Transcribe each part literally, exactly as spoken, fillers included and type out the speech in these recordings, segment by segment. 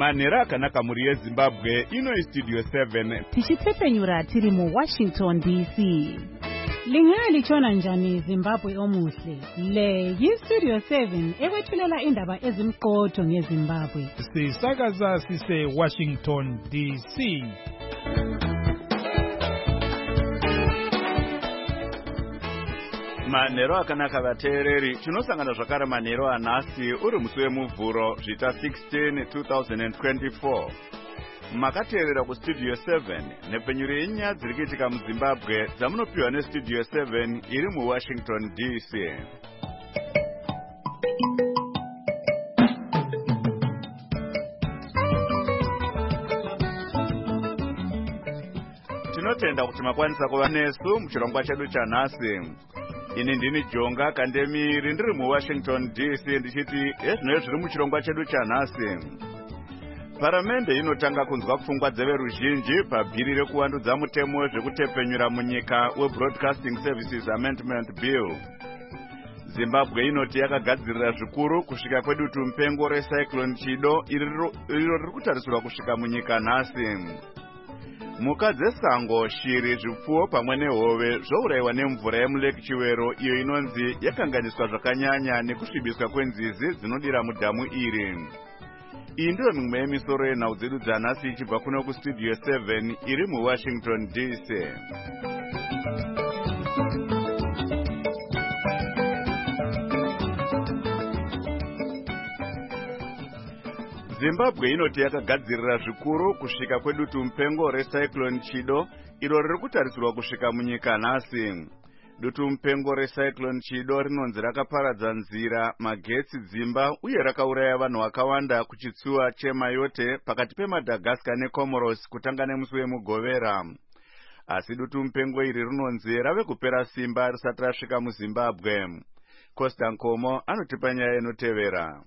Manhero akanaka muri yeZimbabwe, ino iStudio seven. Tichitsepenyura tiri mu Washington D C. Lingalichona njani Zimbabwe omuhle? Le yiStudio seven ekwethulela indaba ezimqotho ngeZimbabwe. Sisakaza sise Washington D C. Manhero akanaka vateereri, tinosangana zvakare manhero anhasi uri musi wemuvhuro zvita sixteen two thousand twenty-four. Makateerera kuStudio seven nepfenyuro yenyaya dziri kuitika muZimbabwe dzamunopiwa neStudio seven iri muWashington D C. Tinotenda kuti makwanisa kuva nesu muchirongwa chedu chanhasi. Ini ndini Jonga Kandemiri ndiri muWashington D C ndichiti ezvino zviri muchirongwa chedu chanhasi. Paramende inotanga kunzwa pfungwa dzeveruzhinji pabhiri rekuwandudza mutemo wezvekutepenyura munyika weBroadcasting Services Amendment Bill. Zimbabwe inoti yakagadzirira zvikuru kusvika kwedutu mupengo recyclone Chido iro riri kutarisirwa kusvika munyika nhasi. Mhuka dzesango, shiri, zvipfuwo pamwe nehove zvourayiwa nemvura yemuleki Chiwero iyo inonzi yakanganiswa zvakanyanya nekusvibiswa kwenzizi dzinodira mudhamu iri. Iyi ndiyo mimwe yemisoro yenhau dzedu dzanhasi ichibva kuno kuStudio seven iri muWashington D C. Zimbabwe inoti yakagadzirira zvikuru kusvika kwedutu mupengo recyclone Chido iro riri kutarisirwa kusvika munyika nhasi. Dutu mupengo recyclone Chido rinonzi rakaparadza nzira, magetsi, dzimba uye rakauraya vanhu vakawanda kuchitsuwa cheMayotte pakati peMadagascar neComoros kutanga nemusi wemugovera. Asi dutu mupengo iri rinonzi rave kupera simba risati rasvika muZimbabwe. Costa Nkomo anotipa nyaya inotevera.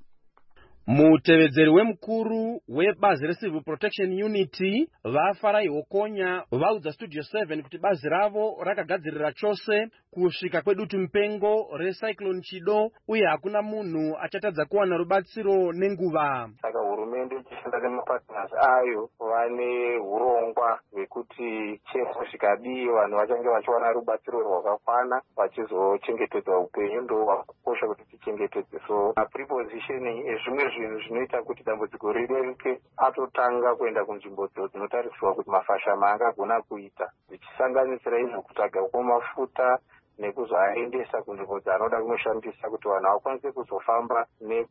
Mutevedzeri wemukuru webazi reCivil Protection Unity vaFarai Hokonya vaudza Studio seven kuti bazi ravo rakagadzirira chose kusvika kwedutu mupengo recyclone Chido uye hakuna munhu achatadza kuwana rubatsiro nenguva. Saka hurumende ichishanda nemapartners ayo vane urongwa hwekuti chero zvikadii vanhu vachange vachiwana rubatsiro rwakakwana vachizochengetedza upenyu ndo hwakakosha kuti tichengetedze. So prepositioning ezvimwe zvinhu zvinoita kuti dambudziko rireruke atotanga kuenda kunzvimbo dzinotarisirwa kuti mafashama angagona kuita zvichisanganisira izvo kutsvaga kwemafuta nekuzoaendesa kunzvimbo dzanoda kunoshandisa kuti vanhu vakwanise kuzofamba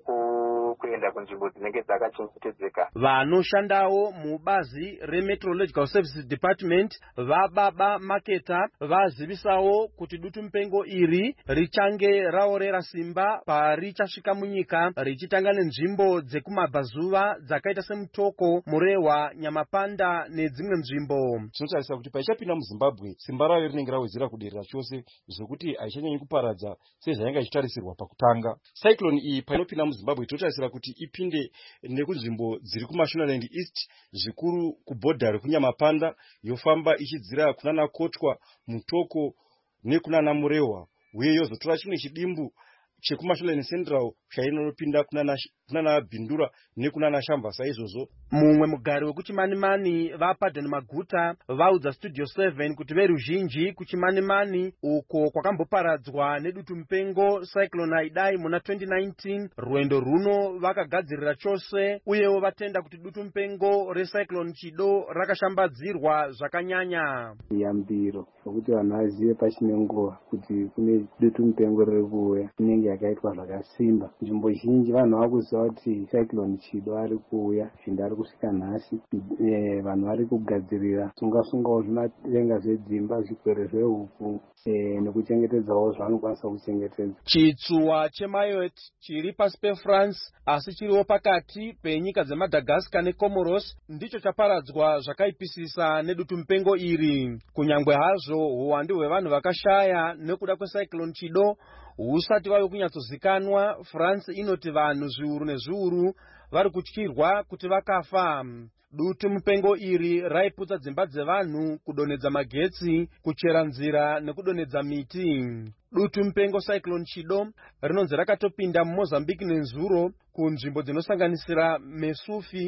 nekuenda kunzvimbo dzinenge dzakachengetedzeka. Vanoshandawo mubazi reMeteorological Services Department vaBaba Maketa vazivisawo kuti dutu mupengo iri richange raorera simba parichasvika munyika richitanga nenzvimbo dzekumabvazuva dzakaita seMutoko, Murehwa, Nyamapanda nedzimwe nzvimbo. Tinotarisa kuti paichapinda muZimbabwe simba rayo rinenge rawedzera kuderera chose zvokuti haichanyanyi kuparadza sezvainge ichitarisirwa pakutanga. Cyclone iyi painopinda muZimbabwe tinotarisira kuti ipinde nekunzvimbo dziri kuMashonaland East, zvikuru kubhodha rekuNyamapanda, yofamba ichidzira kunana Kotwa, Mutoko nekunana Murehwa, uye yozotora chimwe chidimbu chekuMashonaland Central chainopinda kunana kunana Bhindura nekunana Shamba saizvozvo. Mumwe mugari wekuchimanimani vaPadden Maguta vaudza Studio seven kuti veruzhinji kuchimanimani uko kwakamboparadzwa nedutu mupengo cyclone Idai muna twenty nineteen rwendo runo vakagadzirira chose uyewo vatenda kuti dutu mupengo recyclone Chido rakashambadzirwa zvakanyanya. Yambiro kuti vanhu vazive pachine nguva kuti kune dutu mupengo riri kuuya inenge yakaitwa zvakasimba. Nzvimbo zhinji vanhu vakuziva kuti cyclone Chido ari kuuya zvinda ari kusvika nhasi. Vanhu vari kugadzirira sunga-sungawo zvimatenga zvedzimba, zvikwere zvehuku nekuchengetedzawo zvavanokwanisa kuchengetedza. Chitsuwa cheMayotte chiri pasi peFrance asi chiriwo pakati penyika dzeMadagascar neComoros ndicho chaparadzwa zvakaipisisa nedutu mupengo iri. Kunyangwe hazvo uwandu hwevanhu vakashaya nekuda kwecyclone Chido husati vave kunyatsozikanwa, France inoti vanhu zviuru nezviuru vari kutyirwa kuti vakafa. Dutu mupengo iri raiputsa dzimba dzevanhu, kudonedza magetsi, kuchera nzira nekudonedza miti. Dutu mupengo cyclone Chido rinonzi rakatopinda muMozambique nenzuro kunzvimbo dzinosanganisira Mesufi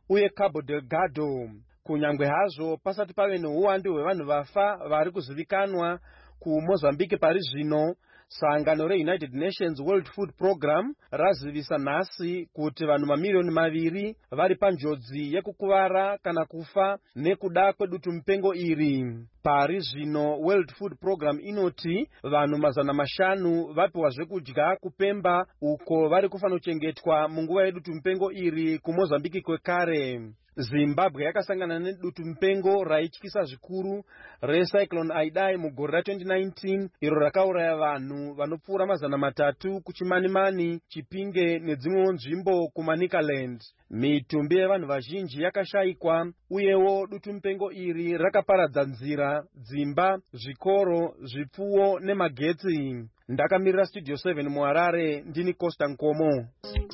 uye Cabo Delgado. Kunyangwe hazvo pasati pave neuwandu hwevanhu vafa vari kuzivikanwa kuMozambique pari zvino, sangano reUnited Nations World Food Program razivisa nhasi kuti vanhu mamiliyoni maviri vari panjodzi yekukuvara kana kufa nekuda kwedutu mupengo iri. Pari zvino World Food Program inoti vanhu mazana mashanu vapiwa zvekudya kuPemba uko vari kufanochengetwa munguva yedutu mupengo iri kuMozambique kwekare. Zimbabwe yakasangana nedutu mupengo raityisa zvikuru recyclone Idai mugore ra twenty nineteen iro rakauraya vanhu vanopfuura mazana matatu kuChimanimani, Chipinge nedzimwewo nzvimbo kuManicaland. Mitumbi yevanhu vazhinji yakashayikwa uyewo dutu mupengo iri rakaparadza nzira, dzimba, zvikoro, zvipfuwo nemagetsi. Ndakamirira Studio seven muHarare, ndini Costa Nkomo.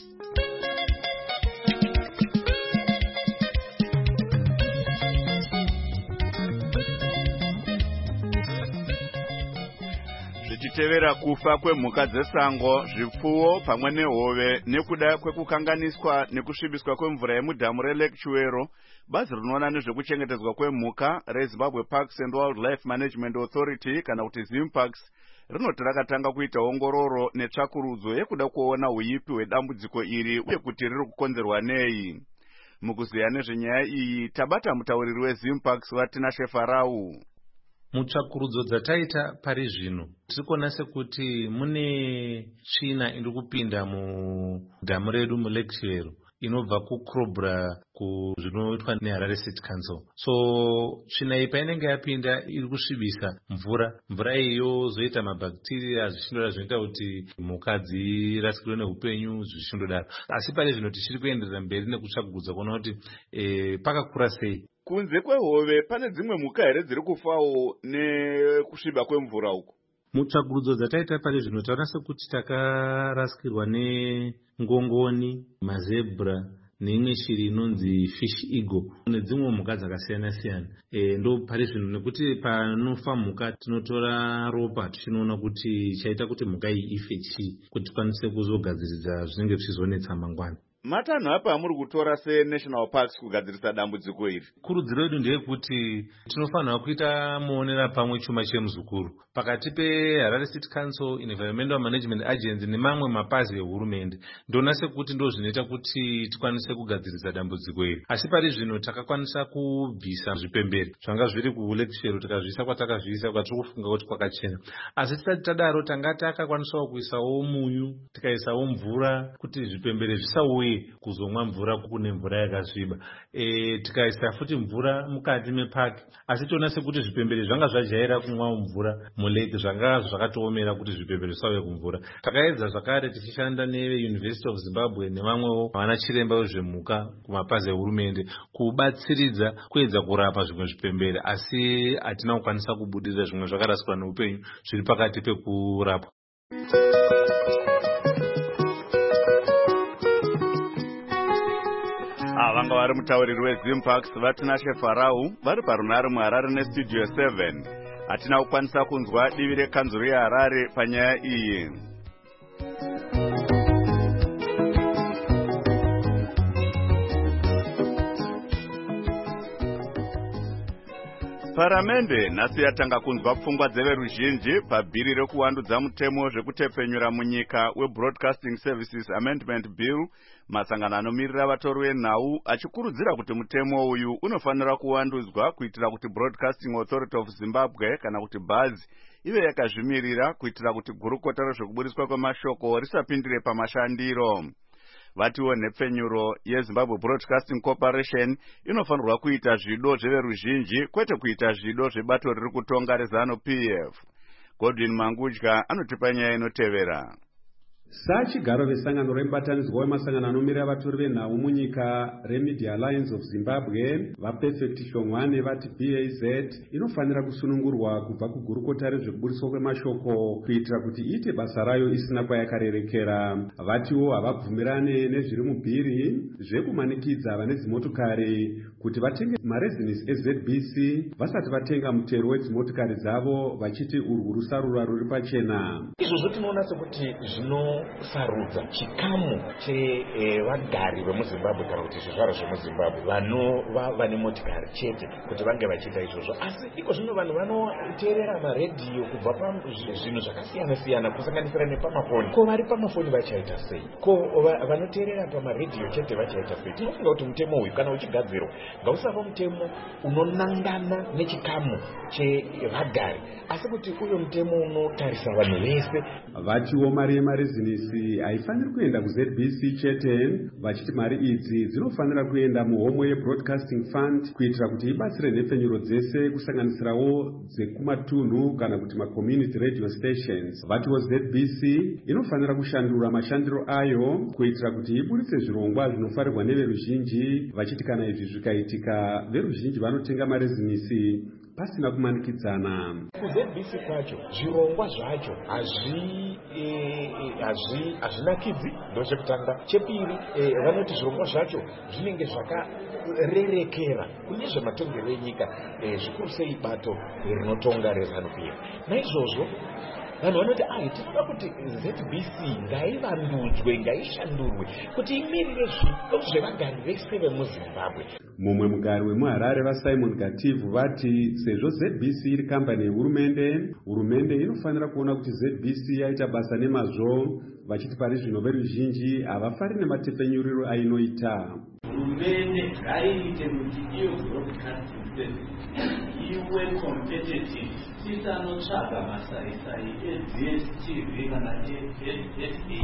Zvichitevera kufa kwemhuka dzesango, zvipfuwo pamwe nehove nekuda kwekukanganiswa nekusvibiswa kwemvura yemudhamu reLake Chuero, bazi rinoona nezvekuchengetedzwa kwemhuka reZimbabwe Parks and Wildlife Management Authority kana kuti ZimParks rinoti rakatanga kuita ongororo netsvakurudzo yekuda kuona uipi hwedambudziko iri uye kuti riri kukonzerwa nei. Mukuziya nezvenyaya iyi tabata mutauriri weZimParks Vatinashe Farau. Mutsvakurudzo dzataita pari zvino tiri kuona sekuti mune tsvina iri kupinda mudhamu redu muLake Chuero inobva kuCrobra kuzvinoitwa neHarare City Council. So tsvina iyi painenge yapinda iri kusvibisa mvura. Mvura iyi yozoita mabhakteria zvichindodaro zvinoita kuti mhuka dzirasikirwe neupenyu zvichindodaro. Asi pari zvino tichiri kuenderera mberi nekutsvakurudzo kuona kuti e, pakakura sei. Kunze kwehove pane dzimwe mhuka here dziri kufawo nekusviba kwemvura uko? Mutsvakurudzo dzataita pari zvino taona sekuti takarasikirwa nengongoni, mazebra neimwe shiri inonzi fish eagle nedzimwe mhuka dzakasiyana siyana. E, ndo pari zvino nekuti panofa mhuka tinotora ropa tichinoona kuti chaita kuti mhuka iyi ife chii kuti tikwanise kuzogadziridza zvinenge zvichizonetsa mangwana. Matanho apa amuri kutora seNational Parks kugadzirisa dambudziko iri? Kurudziro yedu ndeyekuti tinofanira kuita muonera pamwe chuma chemuzukuru pakati peHarare City Council, Environmental Management Agency nemamwe mapazi ehurumende. Ndona sekuti ndo zvinoita kuti tikwanise kugadzirisa dambudziko iri. Asi pari zvino takakwanisa kubvisa zvipembere zvanga zviri kuLake Chuero tikazviisa kwatakazviisa kwatiri kufunga kuti kwakachena. Asi tisati tadaro tanga takakwanisawo kuisawo munyu, tikaisawo mvura kuti zvipembere zvisauye kuzomwa mvura kune mvura yakasviba. E, tikaisa futi mvura mukati mepaki. Asi toona sekuti zvipembere zvanga zvajaira kumwa mvura mulake zvanga zvakatoomera kuti zvipembere zvisauye kumvura. Takaedza zvakare tichishanda neUniversity of Zimbabwe nevamwewo vana chiremba vezvemhuka kumapazi ehurumende kubatsiridza kuedza kurapa zvimwe zvipembere, asi hatina kukwanisa kubudirira zvimwe zvakarasikwa neupenyu zviri pakati pekurapwa. Vanga vari mutauriri weZimParks Vatinashe Farau vari parunare muHarare neStudio seven. Hatina kukwanisa kunzwa divi rekanzuru yeHarare panyaya iyi. Paramende nhasi yatanga kunzwa pfungwa dzeveruzhinji pabhiri rekuwandudza mutemo zvekutepfenyura munyika weBroadcasting Services Amendment Bill. Masangano anomirira vatori venhau achikurudzira kuti mutemo uyu unofanira kuwandudzwa kuitira kuti Broadcasting Authority of Zimbabwe kana kuti BAZI ive yakazvimirira kuitira kuti gurukota rezvekubudiswa kwemashoko risapindire pamashandiro. Vatiwo nhepfenyuro yeZimbabwe Broadcasting Corporation inofanirwa kuita zvido zveveruzhinji kwete kuita zvido zvebato riri kutonga reZanu P F. Godwin Mangudya anotipa nyaya inotevera. Sachigaro vesangano remubatanidzwa wemasangano anomirira vatori venhau munyika reMedia Alliance of Zimbabwe vaPerfect Shongwane vati B A Z inofanira kusunungurwa kubva kugurukota rezvekubudiswa kwemashoko kuitira kuti iite basa rayo isina kwayakarerekera. Vatiwo havabvumirane nezviri mubhiri zvekumanikidza vane dzimotokari kuti vatenge marezinisi eZ B C vasati vatenga mutero wedzimotikari dzavo, vachiti urwu rusarura ruri pachena. Izvozvo tinoona sekuti zvinosarudza chikamu chevagari vemuzimbabwe kana kuti zvizvaro zvemuzimbabwe vanova vane motikari chete kuti vange vachiita izvozvo, asi iko zvino vanhu vanoteerera maredhiyo kubva pazvinhu zvakasiyana siyana kusanganisira nepamafoni. Ko vari pamafoni vachaita sei? Ko vanoteerera pamaredhiyo chete vachaita sei? Tinofunga kuti mutemo uyu kana uchigadzirwa ngausava mutemo unonangana nechikamu chevagari, asi kuti uyo mutemo unotarisa vanhu vese. Vatiwo mari yemarezinisi haifaniri kuenda kuZ B C chete, vachiti mari idzi dzinofanira kuenda muhomwe yeBroadcasting Fund kuitira kuti ibatsire nhepfenyuro dzese kusanganisirawo dzekumatunhu kana kuti macommunity radio stations. Vatiwo Z B C inofanira kushandura mashandiro ayo kuitira kuti ibuditse zvirongwa zvinofarirwa neveruzhinji, vachiti kana izvi zvikaitika veruzhinji vanotenga marezinisi pasina kumanikidzana. kuZ B C kwacho zvirongwa zvacho hazvinakidzi, ndo chekutanga. Chepiri, vanoti zvirongwa zvacho zvinenge zvakarerekera kune zvematongero enyika, zvikuru sei bato rinotonga reZANU P F. Naizvozvo vanhu vanoti ai tinoda kuti Z B C ngaivandudzwe, ngaishandurwe kuti imirire zvipo zvevagari vese vemuzimbabwe. Mumwe mugari wemuHarare vaSimon Gativu vati sezvo Z B C iri kambani yehurumende, hurumende inofanira kuona kuti Z B C yaita basa nemazvo, vachiti pari zvino veruzhinji havafari nematepfenyuriro ainoita. Hurumende ngaiite kuti iyo broadcasting service iwe competitive, tisanotsvaga masaisai eD S T V kana eSABC,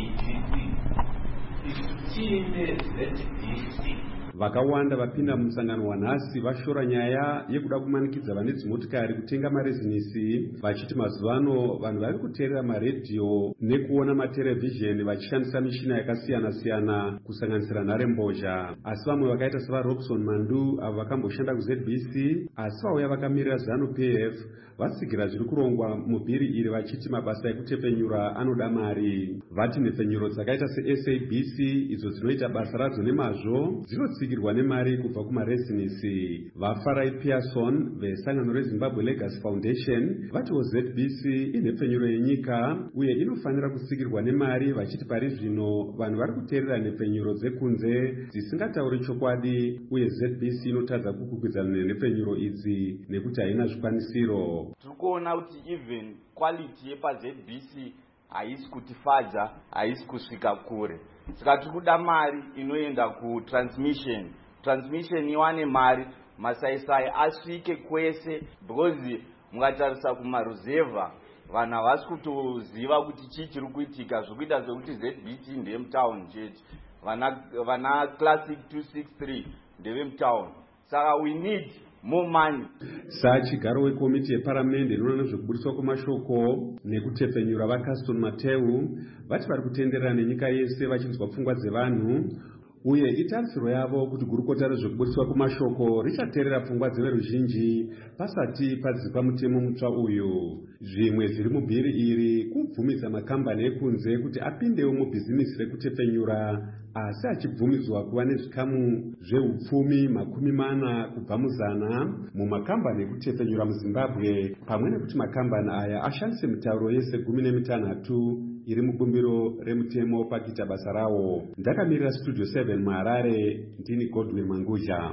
tiine Z B C. Vakawanda vapinda mumusangano wanhasi vashora nyaya yekuda kumanikidza vane dzimotikari kutenga marezinisi, vachiti mazuvano vanhu vari kuteerera maredhiyo nekuona materevhizheni vachishandisa mishina yakasiyana siyana kusanganisira nharembozha. Asi vamwe vakaita sevaRobson Mandu avo vakamboshanda kuZ B C asi vauya vakamirira ZANU P F vatsigira zviri kurongwa mubhiri iri, vachiti mabasa ekutepfenyura anoda mari. Vati nhepfenyuro dzakaita seSABC idzo dzinoita basa radzo nemazvo dzinotsigirwa nemari kubva kumarezinisi. Vafarai Pearson vesangano reZimbabwe Legacy Foundation vatiwo Z B C inhepfenyuro yenyika uye inofanira kusigirwa nemari, vachiti pari zvino vanhu vari kuteerera nhepfenyuro dzekunze dzisingatauri chokwadi uye Z B C inotadza kukwikwidza nhepfenyuro idzi nekuti haina zvikwanisiro. Tikuona kuti even quality yepaZ B C haisi kutifadza, haisi kusvika kure. Saka tiri kuda mari inoenda kutransmission, transmission iwane mari, masaisai asvike kwese, because mungatarisa kumaruzeva vanhu havasi kutoziva kuti chii chiri kuitika, zvokuita sekuti Z B C ndevemutauni chete, vana vana classic two sixty-three ndevemutauni. Saka we need more money. Sachigaro wekomiti yeparamende inoona nezvekubudiswa kwemashoko nekutepfenyura vaCaston Mateu vati vari kutenderera nenyika yese vachinzwa pfungwa dzevanhu uye itarisiro yavo kuti gurukota rezvekubudiswa kwemashoko richateerera pfungwa dzeveruzhinji pasati padzikwa mutemo mutsva uyu. Zvimwe zviri mubhiri iri kubvumidza makambani ekunze kuti apindewo mubhizinisi rekutepfenyura, asi achibvumidzwa kuva nezvikamu zveupfumi makumi mana kubva muzana mumakambani ekutepfenyura muZimbabwe, pamwe nekuti makambani aya ashandise mitauro yese gumi nemitanhatu iri mubumbiro remutemo pakuita basa rawo. Ndakamirira Studio seven muHarare, ndini Godwin Manguzha.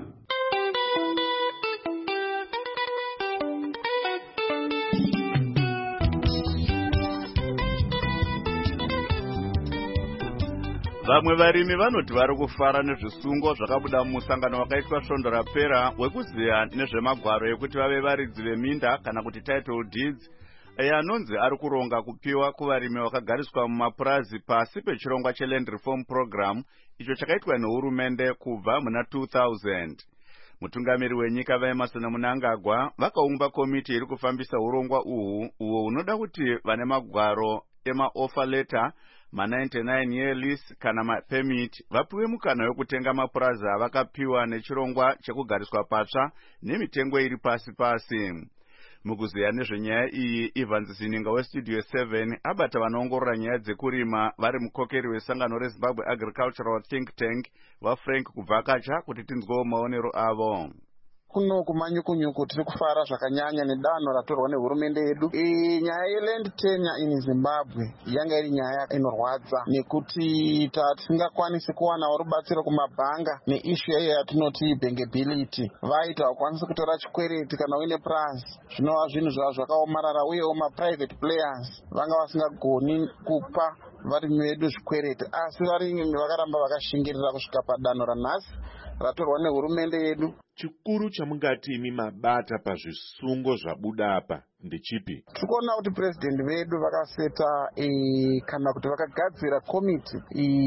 Vamwe varimi vanoti vari kufara nezvisungo zvakabuda mumusangano wakaitwa svondo rapera wekuziya nezvemagwaro ekuti vave varidzi veminda kana kuti title deeds, anonzi ari kuronga kupiwa kuvarimi vakagariswa mumapurazi pasi pechirongwa cheland reform program icho chakaitwa nehurumende kubva muna two thousand. Mutungamiri wenyika vaEmerson Mnangagwa vakaumba komiti iri kufambisa urongwa uhu uwo unoda kuti vane magwaro ema-offer letter, ma ninety-nine year lease kana ma-permit vapiwe mukana wekutenga mapurazi avakapiwa nechirongwa chekugariswa patsva nemitengo iri pasi pasi. Mukuziya nezvenyaya iyi, Evans Zininga westudio seven abata vanoongorora nyaya dzekurima vari mukokeri wesangano reZimbabwe Agricultural Think Tank vaFrank Kuvakacha kuti tinzwewo maonero avo. Kuno kumanyukunyuku tiri kufara zvakanyanya nedanho ratorwa nehurumende yedu. E, nyaya yeland tenure in Zimbabwe yanga iri nyaya inorwadza nekuti tisingakwanisi kuwanawo rubatsiro kumabhanga neishu yayo yatinoti bankability. Vaita vakwanisi kutora chikwereti kana uine plus zvinova zvinhu zvava zvakaomarara, uyewo maprivate players vanga vasingagoni kupa varimi vedu zvikwereti, asi varimi vakaramba vakashingirira kusvika padanho ranhasi ratorwa nehurumende yedu. Chikuru chamungati imi mabata pazvisungo zvabuda apa ndechipi? Tikuona kuti president vedu vakaseta e, kana kuti vakagadzira komiti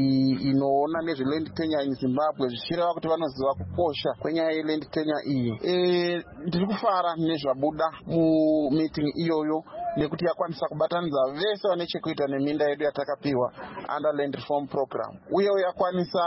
inoona nezveland tenure in Zimbabwe, zvichireva kuti vanoziva kukosha kwenyaya yeland tenure iyi. E, ndiri kufara nezvabuda mumeeting iyoyo nekuti yakwanisa kubatanidza vese vane chekuita neminda yedu yatakapiwa under land reform program, uyewo yakwanisa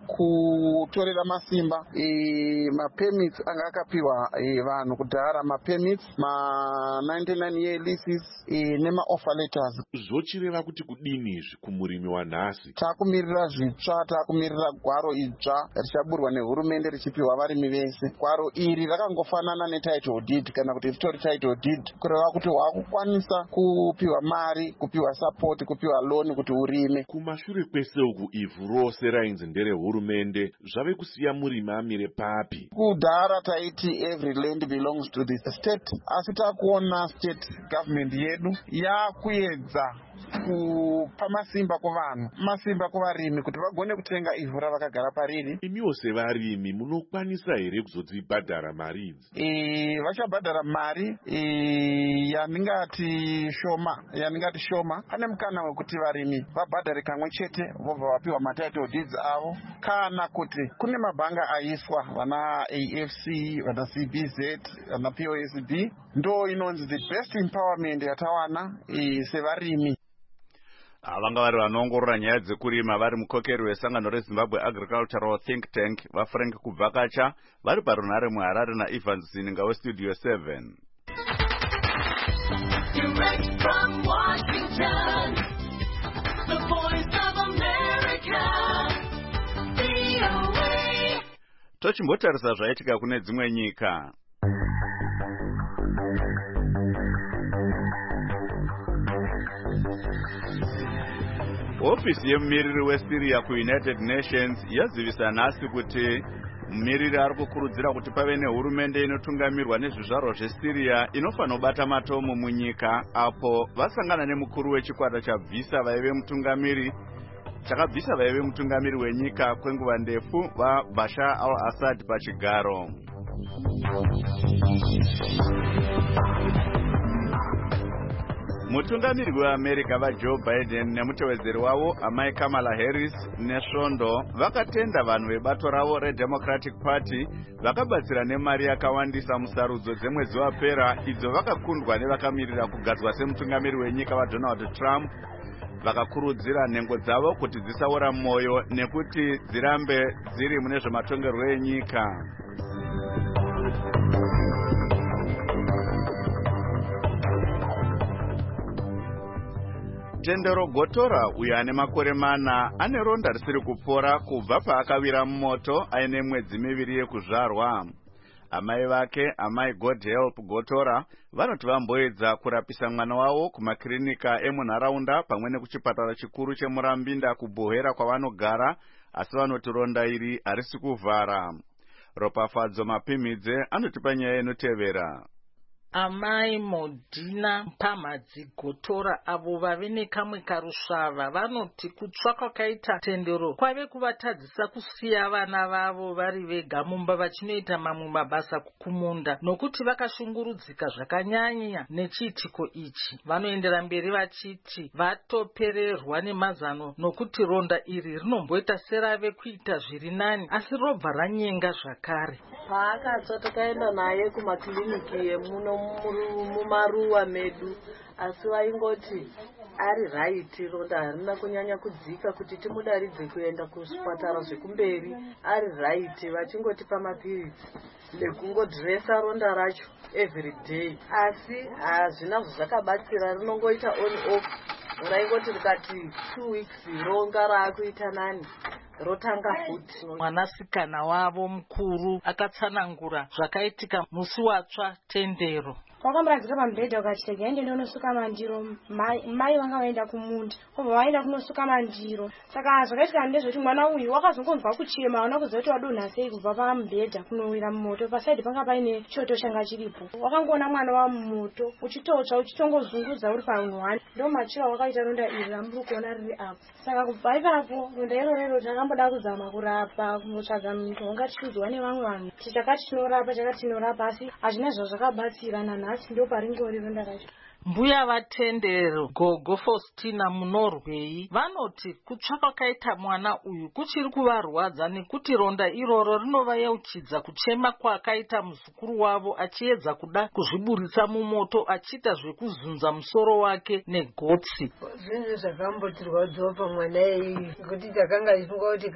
kutorera masimba e, mapermits anga akapiwa e, vanhu kudhara, mapermits ma ninety-nine year leases e, nema offer letters. Zvochireva kuti kudini izvi kumurimi wanhasi? Takumirira zvitsva, takumirira gwaro idzva richaburwa nehurumende richipiwa varimi vese. Gwaro iri rakangofanana netitle deed kana kuti ritori title deed, kureva kuti wakukwanisa kupiwa mari, kupiwa support, kupiwa loan kuti urime. Kumashure kwese uku ivhu rose rainzi ndere hurumende zvave kusiya murimi amire papi? Kudhara taiti every land belongs to the state, asi takuona state government yedu yakuedza kupa masimba kuvanhu, masimba kuvarimi kuti vagone kutenga ivhu ravakagara pariri. Imiwo sevarimi munokwanisa here kuzodzibhadhara mari idzi? E, vachabhadhara mari e, yaningati shoma, yaningati shoma. Pane mukana wekuti varimi vabhadhare kamwe chete vobva vapiwa matitle deeds avo, kana kuti kune mabhanga aiswa vana A F C, vana C B Z, vana P O S B, ndo inonzi the best empowerment yatawana e, sevarimi. Vanga vari vanoongorora nyaya dzekurima vari mukokeri wesangano reZimbabwe Agricultural Think Tank vaFrank Kuvakacha vari parunhare muHarare naEvans Zininga westudio seven. Direct from Washington, the voice of America, V O A. Tochimbotarisa zvaitika kune dzimwe nyika. Ofisi yemumiriri weSyria kuUnited Nations yazivisa nhasi kuti mumiriri ari kukurudzira kuti pave nehurumende inotungamirwa nezvizvarwa zveSyria inofanira kubata matomo munyika apo vasangana nemukuru wechikwata chabvisa vaive mutungamiri chakabvisa vaive mutungamiri wenyika kwenguva ndefu vaBashar al-Assad pachigaro. Mutungamiri weAmerica vaJoe Biden nemutevedzeri wavo amai Kamala Harris nesvondo vakatenda vanhu vebato ravo reDemocratic Party vakabatsira nemari yakawandisa musarudzo dzemwedzi wapera idzo vakakundwa nevakamirira kugadzwa semutungamiri wenyika vaDonald Trump, vakakurudzira nhengo dzavo kuti dzisaora mwoyo nekuti dzirambe dziri mune zvematongerwo enyika. Tendero Gotora uyo ane makore mana ane ronda risiri kupora kubva paakawira mumoto aine mwedzi miviri yekuzvarwa. Amai vake, amai God Help Gotora, vanoti vamboedza kurapisa mwana wavo kumakirinika emunharaunda pamwe nekuchipatara chikuru chemurambinda kuBohera kwavanogara, asi vanoti ronda iri harisi kuvhara. Ropafadzo Mapimidze anotipa nyaya inotevera. Amai Modina Pamadzi Gotora avo vave nekamwe karusvava vanoti kutsva kwakaita tendero kwave kuvatadzisa kusiya vana vavo vari vega mumba vachinoita mamwe mabasa kumunda, nokuti vakashungurudzika zvakanyanya nechiitiko ichi. Vanoendera mberi vachiti vatopererwa nemazano nokuti ronda iri rinomboita serave kuita zviri nani asi robva ranyenga zvakare. Paakatsva takaenda naye kumakliniki yemuno mumaruwa medu, asi vaingoti ari raiti ronda harina kunyanya kudzika kuti timudaridze kuenda kuzvipatara zvekumberi. Ari raiti vachingotipa mapiritsi nekungodhiresa ronda racho every day, asi hazvina zvakabatsira, rinongoita on off. Raingoti rikati two weeks ronga raakuita nani rotanga futi. Mwanasikana wavo mukuru akatsanangura zvakaitika musi watsva tendero. Wakamuradzika pamubhedha ukati ende ndonosuka mandiro, mai vanga vaenda kumunda obva vaenda kunosuka mandiro. Saka zvakaitika ndezvekuti mwana uyu wakazongonzwa kuchema, hauna kuziva kuti wadonha sei kubva pamubhedha kunowira mumoto. Pasaidhi panga paine choto changa chiripo. Wakangoona mwana wa mumoto uchitotsva uchitongozungudza uri paunhwani, ndo machira wakaita ronda iri ramuri kuona riri apo. Saka kubva ipapo ronda irorero takamboda kuzama kurapa, kunotsvaga mishonga tichiudzwa nevamwe vanhu kuti chakati tinorapa chakati tinorapa, asi hazvina zvazvakabatsira. Nanhasi ndo paringori ronda racho. Mbuya vatendero Gogo Faustina muNorway vanoti kutsva kwakaita mwana uyu kuchiri kuvarwadza nekuti ronda iroro rinovayeuchidza kuchema kwakaita muzukuru wavo achiedza kuda kuzviburitsa mumoto achiita zvekuzunza musoro wake negotsi. Zvinhu zvakambotirwadzawo pamwana iyi kuti takanga tichifunga kuti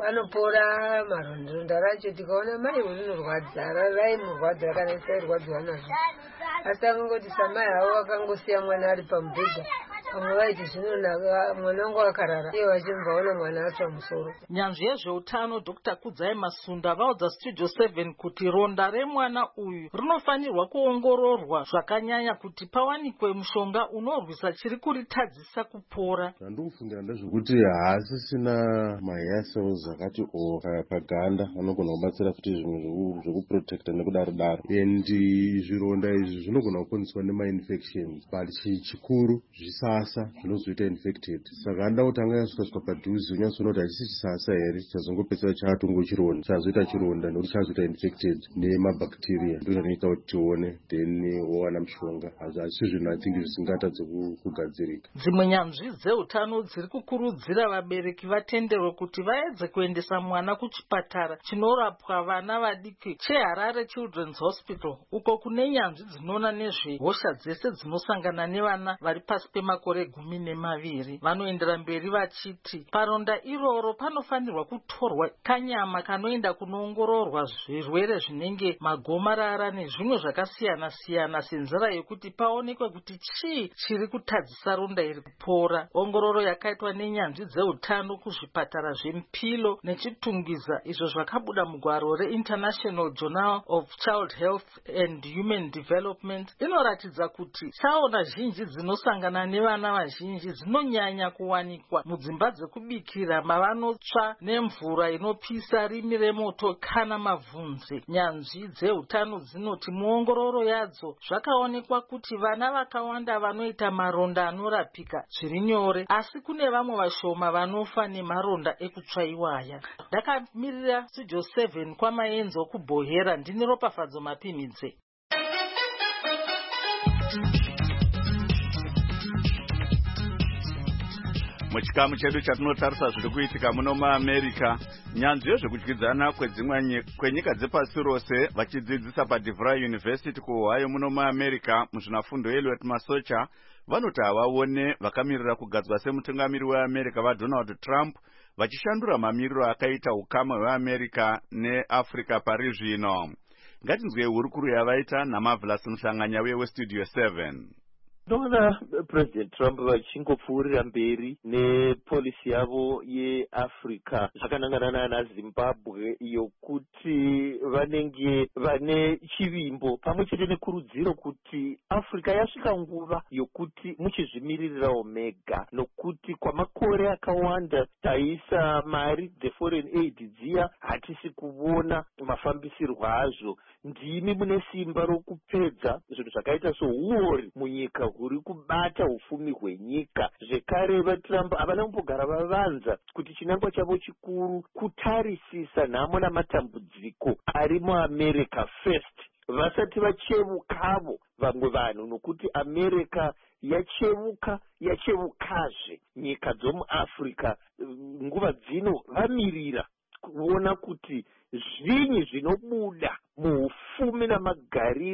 anopora maronda racho, tikaona mai rinorwadza raimurwadza kana isairwadziwa nazvo, asi akangoti samai havo akangosiya mwana ari pamubhedha. Vamwe vaiti zvinonaka mwana wangu akarara, iye vachimvaona mwana atsva musoro. Nyanzvi yezveutano Doctor Kudzai Masunda vaudza Studio seven kuti ronda remwana uyu rinofanirwa kuongororwa zvakanyanya kuti pawanikwe mushonga unorwisa chiri kuritadzisa kupora. Zvandinofungira ndezvekuti haasisina mahair cells akati o paganda anogona kubatsira futi zvimwe zvekuprotecta nekudaro daro, and zvironda izvi zvinogona kukonzerwa nemainfections, but chikuru zvisasa zvinozoita infected. Saka anda kuti anga yasvika padhuze unyatsoona kuti hachisi chisasa here chazongopedzera chatongo chironda, chazoita chironda nekuti chazoita infected nemabacteria, ndo zvanoita kuti tione then wowana mushonga. Hazvisi zvinhu I think zvisingatadze kugadzirika. Dzimwe nyanzvi dzeutano dziri kukurudzira vabereki vatendero kuti vaedze kuendesa mwana kuchipatara chinorapwa vana vadiki cheHarare Children's Hospital, uko kune nyanzvi dzinoona nezvehosha dzese dzinosangana nevana vari pasi pemakore gumi nemaviri. Vanoendera mberi vachiti paronda iroro panofanirwa kutorwa kanyama kanoenda kunoongororwa zvirwere zvinenge magomarara nezvimwe zvakasiyana siyana senzira yekuti paonekwe kuti chii chiri kutadzisa ronda iri kupora. Ongororo yakaitwa nenyanzvi dzeutano kuzvipatara zveMpilo neChitungiza, izvo zvakabuda mugwaro reInternational Journal of Child Health and Human Development, inoratidza kuti tsaona zhinji dzinosangana nevana vazhinji dzinonyanya kuwanikwa mudzimba dzekubikira mavanotsva nemvura inopisa rimi remoto kana mavhunzi. Nyanzvi dzeutano dzinoti muongororo yadzo zvakaonekwa kuti vana vakawanda vanoita maronda anorapika zviri nyore, asi kune vamwe vashoma vanofa nemaronda ekutsva iwaya. Ndakamirira Studio seven kwamaenzo kuBhohera, ndini Ropafadzo Mapimidze. Muchikamu chedu chatinotarisa zviri kuitika muno muAmerica, nyanzvi yezvekudyidzana kwenyika dzepasi rose vachidzidzisa paDeVry University kuOhio muno muAmerica muzvinafundo Elliot Masocha vanoti havaone vakamirira kugadzwa semutungamiri weAmerica vaDonald Trump vachishandura mamiriro akaita ukama hweAmerica neAfrica pari zvino. Ngatinzwei hurukuru yavaita naMarvelous Mushanganya weStudio seven. Ndinoona President Trump vachingopfuurira mberi nepolisi yavo yeAfrica zvakanangana nana Zimbabwe yokuti vanenge vane chivimbo pamwe chete nekurudziro kuti Africa yasvika nguva yokuti muchizvimiririrawo mega, nokuti kwamakore akawanda taisa mari dzeforeign aid dziya hatisi kuona mafambisirwo azvo. Ndimi mune simba rokupedza zvinhu zvakaita souori munyika huri kubata ufumi hwenyika. Zvekare vaTrump havana kumbogara vavanza kuti chinangwa chavo chikuru kutarisisa nhamo namatambudziko ari muAmerica first vasati vachevukavo vamwe vanhu, nokuti America yachevuka yachevukazve. Nyika dzomuAfrica nguva dzino vamirira kuona kuti zvinyi zvinobuda muufumi namagariro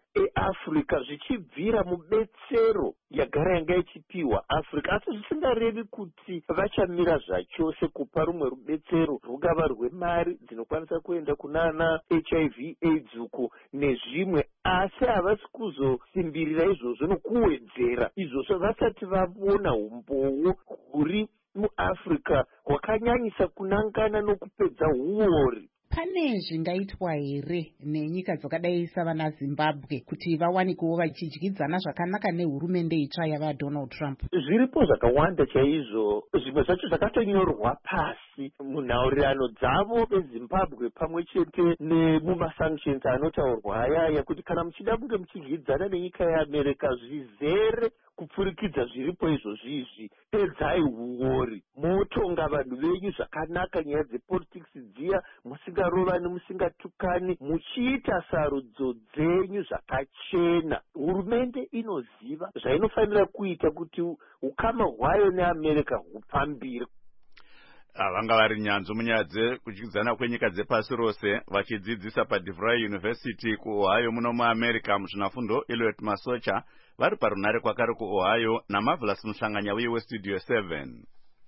eafrica zvichibvira mubetsero yagara yanga ichipiwa africa, asi zvisingarevi kuti vachamira zvachose kupa rumwe rubetsero rungava rwemari dzinokwanisa kuenda kunana H I V AIDS uku nezvimwe, asi havasi kuzosimbirira izvozvo nokuwedzera izvozvo vasati vavona umbowo huri muafrica hwakanyanyisa kunangana nokupedza huori. Pane zvingaitwa here nenyika dzakadai savana Zimbabwe kuti vawanikewo vachidyidzana zvakanaka nehurumende itsva yava Donald Trump? Zviripo zvakawanda chaizvo, zvimwe zvacho zvakatonyorwa pasi munhaurirano dzavo veZimbabwe pamwe chete nemumasanctions anotaurwa ayaya kuti kana muchida kunge muchidyidzana nenyika yeAmerica zvizere kupfurikidza zviripo izvozvizvi, pedzai huori, motonga vanhu venyu zvakanaka, nyaya dzepolitics dziya musingarovani musingatukani, muchiita sarudzo dzenyu zvakachena. Hurumende inoziva zvainofanira kuita kuti ukama hwayo neAmerica hupfambire. Vanga vari nyanzvi munyaya dzekudyidzana kwenyika dzepasi rose vachidzidzisa paDeVry University kuOhio muno muAmerica muzvinafundo Eliot Masocha vari parunare kwakare kuOhio naMarvelous Mushanganya uye weStudio seven.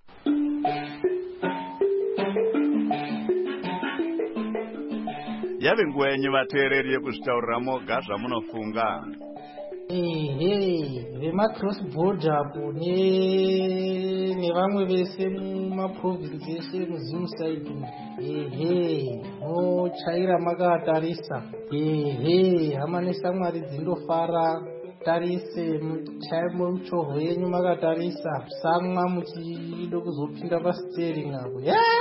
Yave nguva yenyu vateereri yekuzvitaurira moga zvamunofunga. Ehe, vemacross border apo nevamwe vese mumaprovinsi eshe muZimu side. Ehe, mochaira makatarisa. Ehe, hama neshamwari dzindofara. Tarise muchaye muchovho yenyu makatarisa. Samwa muchido kuzopinda pasitering apo.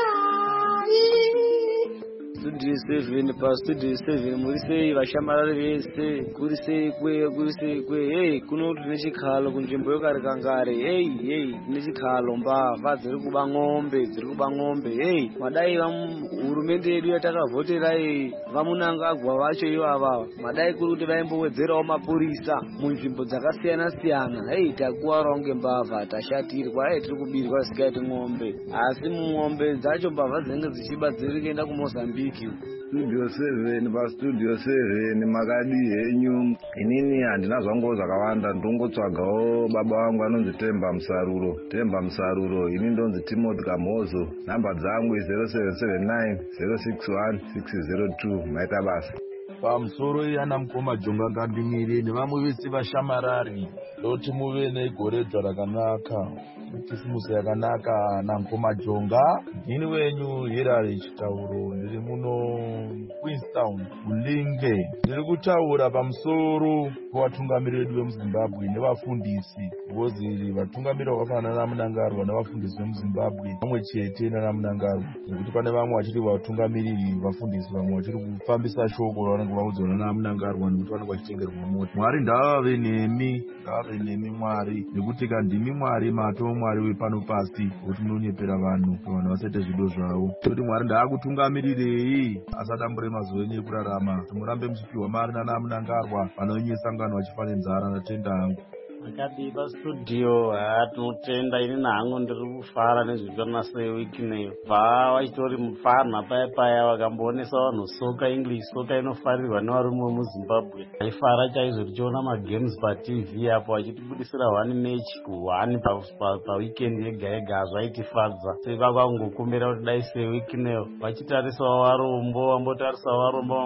Studio seven pa Studio seven muri sei vashamarari vese kuri sei kwe kuri sei kwe hey kuno tine chikhalo kunzvimbo yokarikangare hey hey tine chikhalo mbavha dziri kuba ng'ombe dziri kuba ng'ombe hey madai hurumende yedu yatakavhoterai vamunangagwa vacho ivava madai kuri kuti vaimbowedzerawo mapurisa munzvimbo dzakasiyana siyana hey takuwarawo ngembavha tashatirwa hey tiri kubirwa zvisikaiti ng'ombe asi mung'ombe dzacho mbavha dzinenge dzichiba dziri kuenda kuMozambique. Studio seven pa Studio seven makadi henyu inini handina zvangu zvakawanda ndongotsvagawo baba vangu anonzi Temba Musaruro Temba Musaruro ini ndonzi Timothy Kamhozo namba dzangu zero seven seven nine zero six one six zero two maita basa pamusoro yana mukoma Jonga Ngandimire nevamwe vese vashamarari ndoti muve negoredzwa rakanaka kisimusi yakanaka namukoma Jonga. Ndini wenyu Hirari Chitauro ndiri muno Queenstown Mulinge. Ndiri kutaura pamusoro pevatungamiriri vedu vemuZimbabwe nevafundisi voziri vatungamiriri vakafanana naMunangarwa nevafundisi vemuZimbabwe vamwe chete nanaMunangarwa nekuti pane vamwe vachiri vatungamiriri vafundisi vamwe vachiri kufambisa shoko ravanenge vaudzana naMunangarwa nekuti vanenge vachitengerwa mota. Mwari ndavave nemi ngavave nemi Mwari nekuti kandimi Mwari mato Mwari wepano pasi kuti munonyepera vanhu vanhu vasaite zvido zvavo. Kuti Mwari ndaakutungamirirei asadambure mazuva enyu ekurarama. Murambe muchipiwa mari nanaMunangarwa vanonyesangano vachifane nzara natenda hangu. Makadi pastudio hatinotenda ini nangu ndiri kufara nezvitorina sewiki neyo bva vachitori mufana paya paya vakamboonesa vanhu soka English soka inofarirwa nevarume vemuZimbabwe vaifara chaizvo tichiona magames paTV apo vachitibudisira one match kuone paweekend yega yega zvaitifadza saka kwakungokumbira kuti dai sewiki neyo vachitarisawo varombo vambotarisao varombo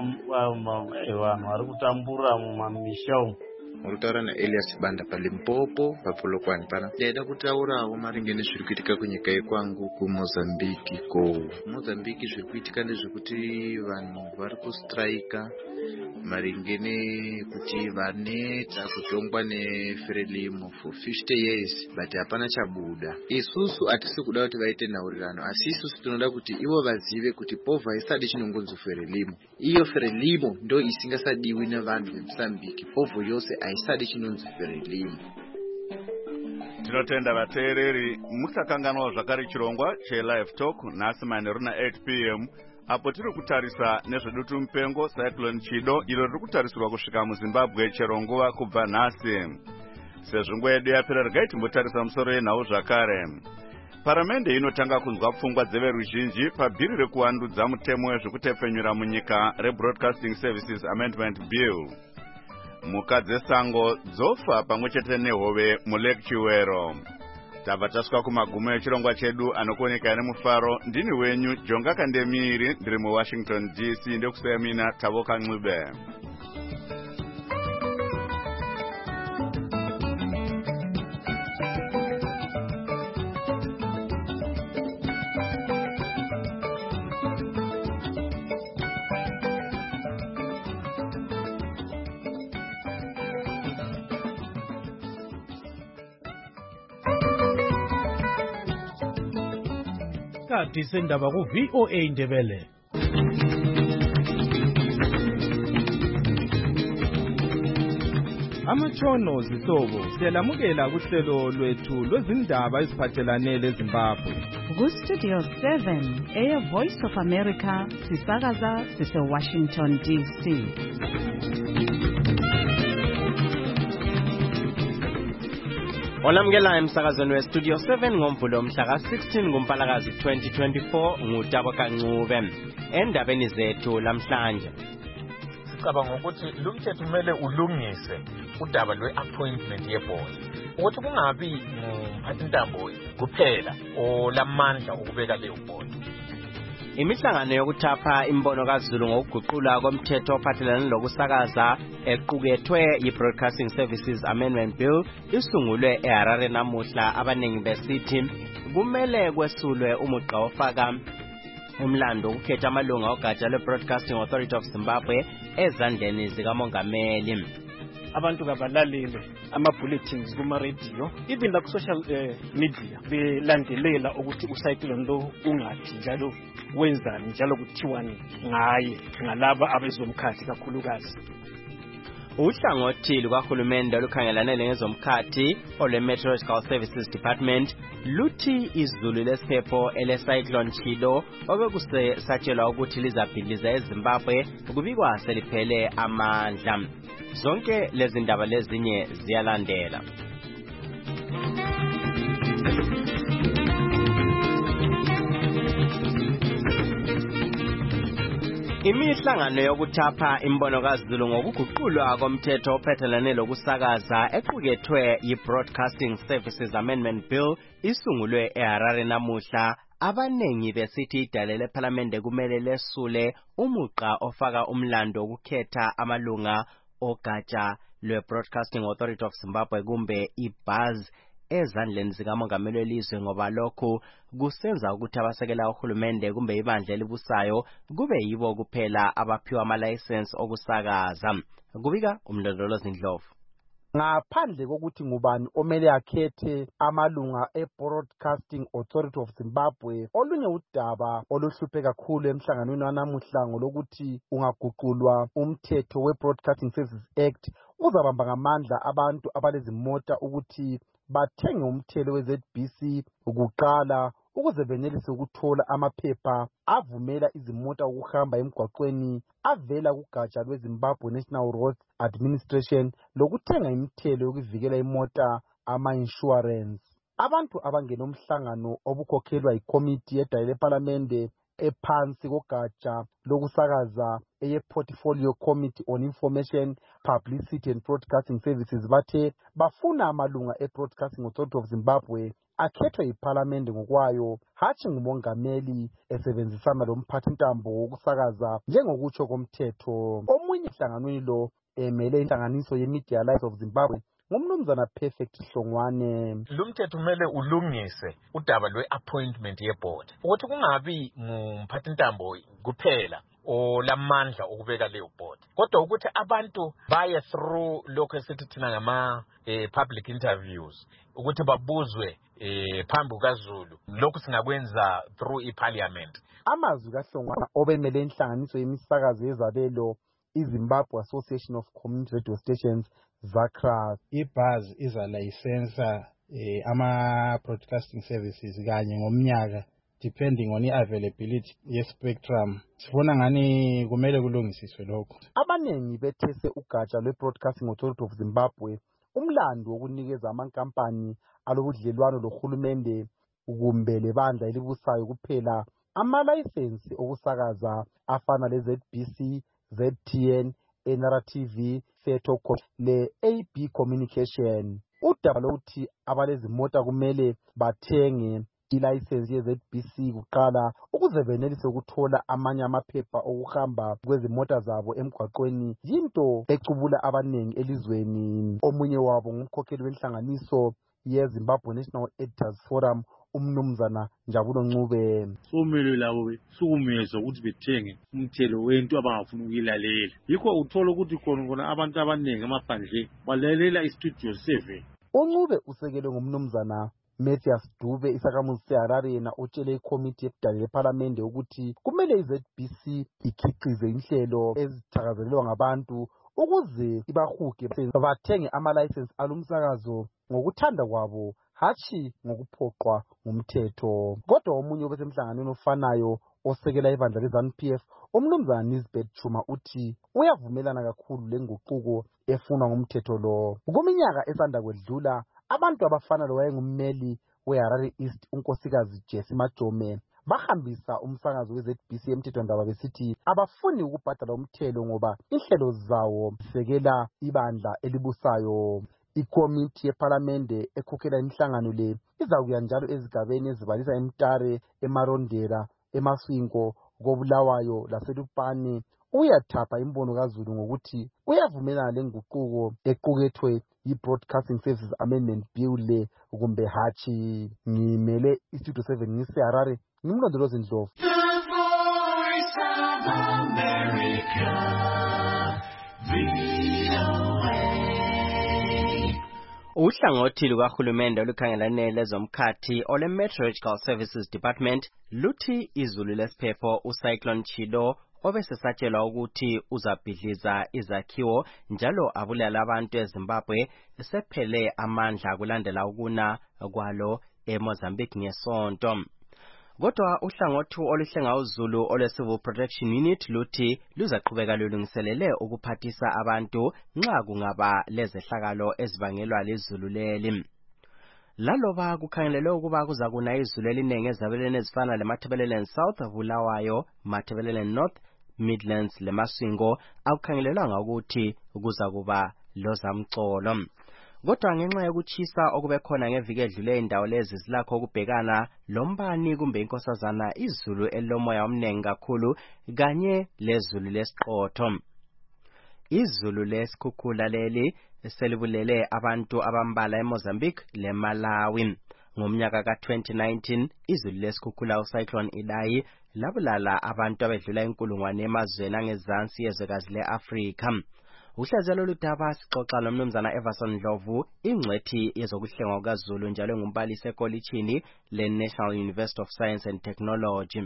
vanhu vari kutambura mumamisha umu. Murutaura naElias Banda paLimpopo paPolokwane pana ndaida kutaurawo maringe nezviri kuitika kunyika yekwangu kuMozambique. Ko Mozambique zviri kuitika ndezvekuti vanhu vari kustrika maringe nekuti vaneta kutongwa neFrelimo for fifty years but hapana chabuda. Isusu hatisi kuda kuti vaite nhaurirano asi isusu tinoda kuti ivo vazive kuti povha haisadi chinongonzi Frelimo. Iyo Frelimo ndo isingasadiwi nevanhu veMozambique. Povho yose haisadi chinonzi Frelimo. Tinotenda vateereri musakanganwa zvakare chirongwa cheLive Talk nhasi manheru na-eight p m apo tiri kutarisa nezvedutu mupengo Cyclone Chido iro riri kutarisirwa kusvika muZimbabwe chero nguva kubva nhasi. Sezvo nguva yedu yapera regai timbotarisa musoro yenhau zvakare. Paramende inotanga kunzwa pfungwa dzeveruzhinji pabhiri rekuwandudza mutemo wezvekutepfenyura munyika reBroadcasting Services Amendment Bill. mhuka dzesango dzofa pamwe chete nehove mulake chiwero. Tabva tasvika kumagumo echirongwa chedu anokuoneka nemufaro. Ndini wenyu Jonga Kandemiri, ndiri muWashington D C. Ndekusiyamina Tavoka Ncube. Isikhathi sendaba ku V O A Ndebele. Amatshono zihlobo siyalamukela kuhlelo lwethu lwezindaba eziphathelane leZimbabwe. Ku Studio seven, Air Voice of America, sisakaza sise Washington D C. Olamukela emsakazweni we-Studio seven ngomvulo mhla sixteen kuMpalakazi twenty twenty-four nguTaboka Ncube. Endabeni zethu lamhlanje sicabanga ukuthi lo mthetho kumele ulungise udaba lwe-appointment yeboard ukuthi kungabi ngumphathintambo kuphela olamandla okubeka leyo board. Imihlangano yokuthapha imbono kaZulu ngokuguqula komthetho ophathelane lokusakaza equkethwe yi-Broadcasting Services Amendment Bill isungulwe eHarare namuhla. Abaningi besithi kumele kwesulwe umuqa ofaka umlando ukukhetha amalunga ogatsha lwe-Broadcasting Authority of Zimbabwe ezandleni zikamongameli. Abantu kabalalele ama-bulletins kuma-radio even la ku-social uh, media belandelela ukuthi ucyclone lo ungathi njalo wenzani njalo kuthiwani ngaye ngalaba abezomkhathi kakhulukazi. Uhlangothi lukahulumende olukhangelane ngezomkhathi olwe-Meteorological Services Department luthi izulu lesiphepho ele-cyclone Chido obekusatshelwa ukuthi lizabhidliza eZimbabwe kubikwa seliphele amandla. Zonke lezi ndaba lezinye ziyalandela. Imihlangano yokuthapha imbono kaZulu ngokuguqulwa komthetho ophathelane lokusakaza equkethwe yi-Broadcasting Services Amendment Bill isungulwe eHarare namuhla. Abanengi besithi idale lePhalamende kumele lesule umuqa ofaka umlando ukukhetha amalunga ogatsha lwe-Broadcasting Authority of Zimbabwe kumbe i-Buzz ezandleni zikamongameli welizwe, ngoba lokhu kusenza ukuthi abasekela uhulumende kumbe ibandla elibusayo kube yibo kuphela abaphiwa ama-license okusakaza. Kubika umlondolozi Ndlovu. Ngaphandle kokuthi ngubani omele akhethe amalunga e-Broadcasting Authority of Zimbabwe, olunye udaba oluhluphe kakhulu emhlanganweni wanamuhla ngolokuthi ungaguqulwa umthetho we-Broadcasting Services Act uzabamba ngamandla abantu abalezimota ukuthi bathenge umthelo we-Z B C ukuqala ukuze benelise ukuthola amaphepha avumela izimota ukuhamba emgwaqweni avela kugatsha lweZimbabwe National Roads Administration lokuthenga imithelo yokuvikela imota ama-insurance. Abantu abangena umhlangano obukhokhelwa yikomiti yedale lePhalamende ephansi kogatsha lokusakaza eye-Portfolio Committee on Information, Publicity and Broadcasting Services bathe bafuna amalunga e-Broadcasting Authority of Zimbabwe akhethwe yiPhalamende ngokwayo, hatshi ngumongameli esebenzisana lomphathintambo wokusakaza njengokutsho komthetho. Omunye ehlanganweni lo emele inhlanganiso ye-Media Alliance of Zimbabwe ngumnumzana Perfect Hlongwane. Lo mthetho kumele ulungise udaba lwe-appointment yeboard ukuthi kungabi ngumphathintambo kuphela olamandla okubeka leyo board, kodwa ukuthi abantu baye through lokho esithi thina ngama eh, public interviews ukuthi babuzwe eh, phambi kukaZulu. Lokhu singakwenza through iParliament. Amazwi kaHlongwane obemele inhlanganiso yemisakazo yezabelo iZimbabwe Association of Community Radio Stations ZACRA. iBuzz iza license eh, ama broadcasting services kanye ngomnyaka depending on i-availability ye-spectrum. Sifuna ngani kumele kulungisiswe lokho. Abanengi bethese ugatsha lwe-Broadcasting Authority of Zimbabwe umlando wokunikeza amankampani alobudlelwano lohulumende kumbe lebandla elibusayo kuphela ama-license okusakaza afana le-Z B C, Z T N, N R T V, Feto le-A B Communication. Udaba lokuthi abalezimota kumele bathenge ilayisensi ye-Z B C kuqala ukuze benelise ukuthola amanye amaphepha okuhamba kwezimota zabo emgwaqweni yinto ecubula abanengi elizweni. Omunye wabo ngumkhokheli wenhlanganiso ye-Zimbabwe National Editors Forum, umnumzana Njabulo Ncube. Somele labo sukumezwa ukuthi bethenge umthelo wento abangafuna ukuyilalela. Yikho uthola ukuthi khona khona abantu abaningi amaphandle balalela istudio seven. uNcube usekelwe ngumnumzana Mathias Dube, isakhamuzi seHarare, yena utshele ikomiti yebudala lephalamende ukuthi kumele i-Z B C ikhiqize inhlelo ezithakazelelwa ngabantu ukuze ibahuge bathenge amalayisensi alumsakazo ngokuthanda kwabo, hatshi ngokuphoqwa ngumthetho. Kodwa omunye obesemhlanganweni ofanayo osekela ibandla le-ZANU P F, umnumzana Nisbet Chuma, uthi uyavumelana kakhulu lenguquko efunwa ngumthetho lo. Kuminyaka esanda kwedlula, abantu abafana lowayengummeli weHarare East unkosikazi Jessie Majome bahambisa umsakazo we-Z B C emthethwandaba besithi abafuni ukubhadala umthelo ngoba inhlelo zawo zisekela ibandla elibusayo. Ikomiti yephalamende ekhokhela imihlangano le izakuya njalo ezigabeni ezibalisa eMtare, eMarondera, eMaswingo, koBulawayo laseLupane uyathapha imbono kaZulu ngokuthi uyavumelana lenguquko equkethwe yi-Broadcasting Services Amendment Bill le kumbe hatshi. Ngimele iStudio seven ngiseHarare, ngimlondolozi Ndlovu. Uhlangothi lukahulumende olukhangelane lezomkhathi ole Meteorological Services Department luthi izulu lesiphepho uCyclone Chido obesesatshelwa ukuthi uzabhidliza izakhiwo njalo abulala abantu eZimbabwe sephele amandla kulandela ukuna kwalo eMozambique ngesonto. Kodwa uhlangothi oluhlenga uzulu ole Civil Protection Unit luthi luzaqhubeka lulungiselele ukuphathisa abantu nxa kungaba lezehlakalo ezibangelwa lizulu leli. Laloba kukhangelelwe ukuba kuzakuna izulu elinenge ezabeleni ezifana leMatabeleland South, Bulawayo, Matabeleland North, Midlands leMaswingo akukhangelelwanga ukuthi kuzakuba lozamcolo. Kodwa ngenxa yokuchisa okube khona ngeviki edlule indawo lezi zilakho ukubhekana lombani kumbe inkosazana izulu elomoya omnengi kakhulu kanye lezulu lesiqotho. Izulu lesikhukhula leli selibulele abantu abambala eMozambique leMalawi. Ngomnyaka ka twenty nineteen izulu lesikhukhula uCyclone Idai labulala abantu abedlula inkulungwane emazweni angezansi yezwekazi le-Afrika. Uhlazelo ludaba sixoxa nomnumzana Everson Ndlovu, ingcwethi yezokuhlengwa kukaZulu njalo ngumbalisi ekolitshini le-National University of Science and Technology.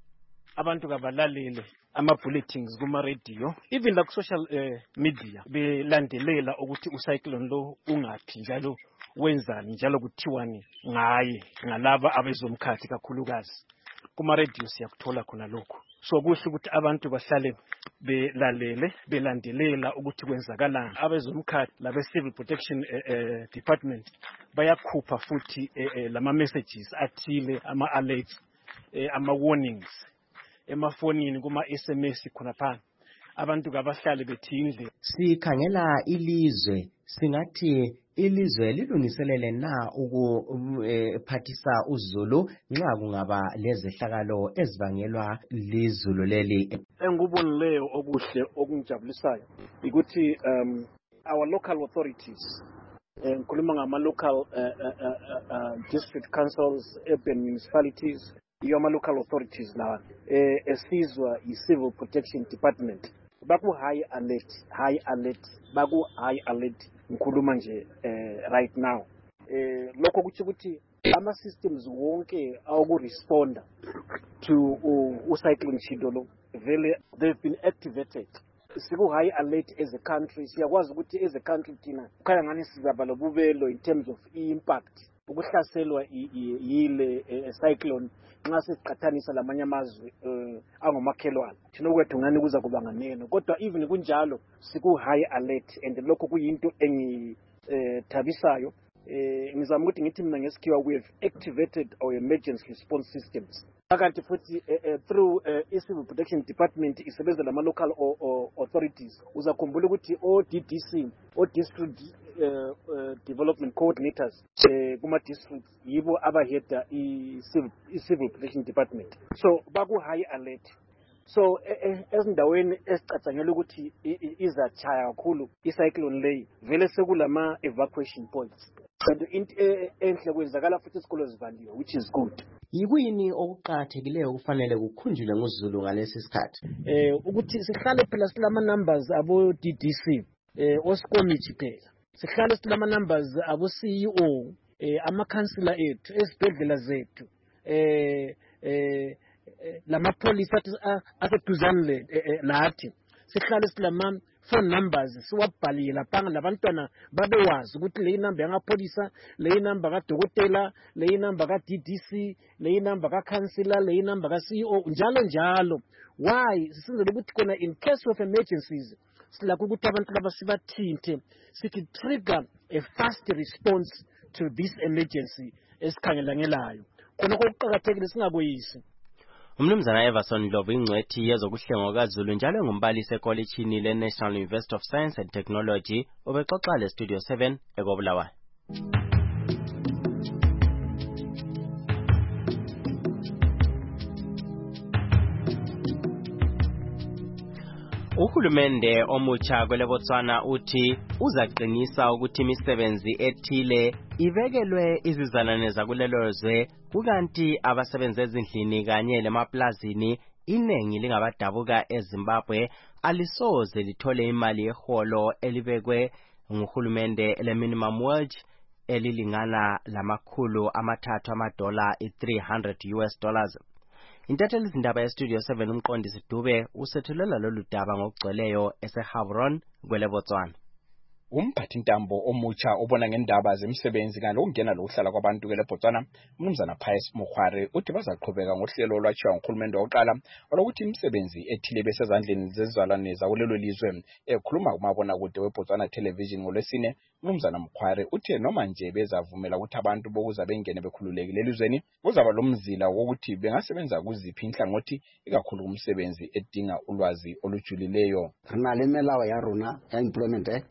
Abantu kabalalele ama-bulletins kuma-radio, even la ku-social uh, media belandelela ukuthi uCyclone lo ungaphi njalo wenzani njalo kuthiwani ngaye ngalaba abezomkhathi kakhulukazi. Kuma-radio siyakuthola khona lokho. So kuhle ukuthi abantu bahlale belalele belandelela ukuthi kwenzakalani. Abezomkhathi labe-Civil Protection uh, uh, Department bayakhupha futhi uh, uh, lama-messages athile, ama-alerts, uh, ama-warnings emafonini kuma-S M S khona phana. Abantu kabahlale bethindle. Sikhangela ilizwe singathi ilizwe lilungiselele na ukuphathisa um, uzulu nxa kungaba lezehlakalo ezibangelwa lizulu leli. Engubonileyo okuhle okunjabulisayo ukuthi um our local authorities, ngikhuluma ngama local uh, uh, uh, uh, district councils, urban municipalities, yoma local authorities la eh esizwa i-Civil Protection Department baku high alert high alert baku high alert ngikhuluma nje eh right now. Eh lokho kuthi ukuthi ama systems wonke awu responda to uCyclone Chido lo vele they've been activated. Siku high alert as a country, siyakwazi ukuthi as a country thina kukhaya ngani sizaba lobubelo in terms of impact ukuhlaselwa yile cyclone nxa siqhathanisa lamanye amazwe angomakhelwane. Thina kwethu ngani kuza kuba nganeno, kodwa even kunjalo siku high alert and lokho kuyinto engithabisayo. Eh ngizama ukuthi ngithi mina ngesikhiwa we have activated our emergency response systems akanti futhi through i-civil protection department isebenzela ama-local authorities. Uzakhumbula ukuthi o-D D C, o-district uh, uh, development coordinators uh, kuma-district yibo abaheda i-civil protection department. So baku-high alert. So ezindaweni esicatshangela ukuthi izachaya kakhulu icyclone leyi vele sekulama evacuation points. Kanti into enhle kwenzakala futhi isikolo zivaliwe, which is good. Yikuyini okuqhakathekileyo kufanele kukhunjulwe nguZulu ngalesi sikhathi? Eh ukuthi sihlale phela silama numbers abo D D C, eh osikomithi phela. Sihlale silama numbers abo C E O, eh ama councillor ethu, esibhedlela zethu. Eh eh lama police aseduzane lathi. Sihlale silama phone numbers siwabhalile lapha labantwana babewazi ukuthi le number yangapolisa, le number kadokotela, le number ka D D C, le number ka councillor, le number ka C E O njalo njalo. Why sisizele ukuthi kona in case of emergencies silakho ukuthi abantu laba sibathinte sithi trigger a fast response to this emergency esikhangelangelayo. Khona okuqhakathekile singakoyisi. Umnumzana Everson Ndlovu ingcwethi yezokuhlenga kwaZulu njalo ngumbalisi ekolejini le-National University of Science and Technology ubexoxa le-Studio seven eKobulawayo. Uhulumende omutsha kwele Botswana uthi uzaqinisa ukuthi imisebenzi ethile ibekelwe izizalwane zakulelozwe kukanti abasebenza ezindlini kanye lemaplazini inengi lingabadabuka eZimbabwe alisoze lithole imali yeholo elibekwe nguhulumende ele minimum wage elilingana lamakhulu amathathu amadola i-three hundred U S dollars. Intatheli izindaba ye-Studio seven umqondisi Dube usethulela lolu daba ngokugcweleyo eseHabron kwele Botswana. Umphathintambo omutsha obona ngendaba zemsebenzi kanye lokungena lokuhlala kwabantu kwele Botswana umnumzana Pius Mukhware uthi bazaqhubeka ngohlelo olwatshiwa nguhulumende wokuqala olokuthi imisebenzi ethile besezandleni zezizalwane zakulelo lizwe. Ekhuluma kumabona kude weBotswana Television ngolwesine umnumzana Mukhware uthe noma nje bezavumela ukuthi abantu bokuza bengene bekhululekile elizweni kuzaba lomzila wokuthi bengasebenza kuziphi inhlangothi ikakhulu umsebenzi edinga ulwazi olujulileyo. Rena le melao ya rona ya Employment Act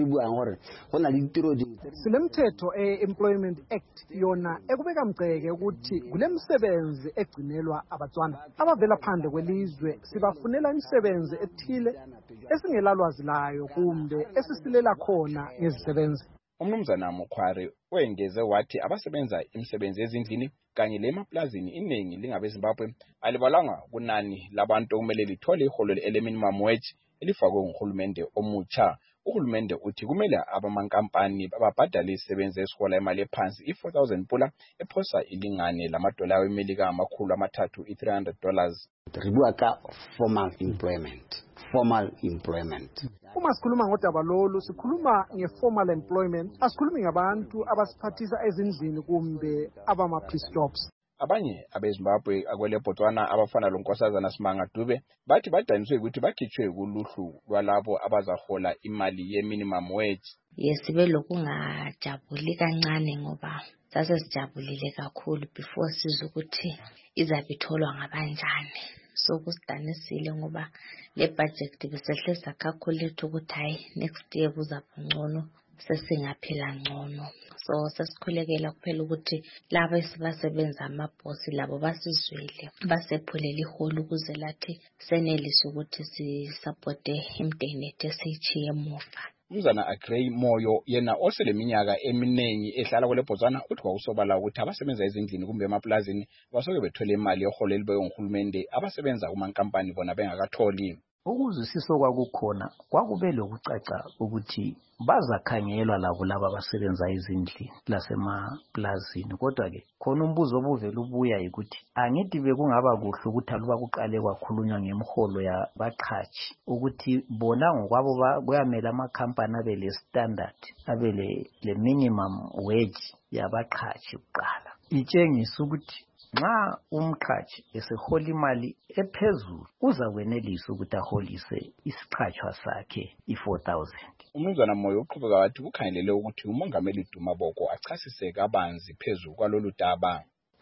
silemthetho e-Employment Act yona ekubeka mgceke ukuthi kulemsebenzi egcinelwa abatswana abavela phandle kwelizwe sibafunela imisebenzi ethile esingelalwazi layo kumbe esisilela khona ngezisebenzi. Umnumzana Mukhware wengeze wathi abasebenza imisebenzi ezindlini kanye lemaplazini iningi lingabeZimbabwe alibalanga kunani labantu okumele lithole iholo le-minimum wage elifakwe nguhulumende omutsha. Uhulumende uthi kumele abamankampani bababhadale isebenze esihola imali ephansi i-four thousand pula ephosa ilingane lamadola wemelika amakhulu amathathu i-three hundred dollars. Ribua ka formal employment. Formal employment. Uma sikhuluma ngodaba lolu sikhuluma nge-formal employment, asikhulumi ngabantu abasiphathisa ezindlini kumbe abama-piece jobs. Abanye abeZimbabwe akwele Botswana abafana lonkosazana Simanga Dube bathi badaniswe ukuthi bakhitshwe kuluhlu lwalabo abazahola imali ye-minimum wage. Yesibe lokungajabuli kancane ngoba sase sijabulile kakhulu before siza ukuthi izabitholwa ngabanjani. So kusidanisile ngoba le budget besehleza calculate ukuthi hayi next year kuzaba ngcono sesingaphila ngcono. So sesikhulekela kuphela ukuthi laba esibasebenza amabhosi labo basizwele basephulela iholo ukuze lathi senelise ukuthi sisupporte imndeni ethu esiyichiye emuva. Umzana Agrey Moyo yena oseleminyaka eminengi ehlala kwele Botswana uthi kwakusobala ukuthi abasebenza ezindlini kumbe emaplazini basoke bethole imali yeholo elibekwe nguhulumende abasebenza kumankampani bona bengakatholi. Ukuzwisisa kwakukhona kwakube lokucaca ukuthi bazakhangelwa labo laba abasebenza ezindlini lasemaplazini kodwa ke khona umbuzo obuvela ubuya ukuthi angithi bekungaba kuhle ukuthi aluba kuqale kwakhulunywa ngemiholo yabaqhashi ukuthi bona ngokwabo kuyamela amakhampani abe le standard abe le minimum wage yabaqhashi kuqala itshengisa ukuthi nxa umqhashi esehola imali ephezulu uzakwenelisa ukuthi aholise isiqhatshwa sakhe i-four thousand. Umnumzana Moyo uqhubeka wathi kukhangelele ukuthi umongameli Duma Boko achasise kabanzi phezulu kwalolu daba.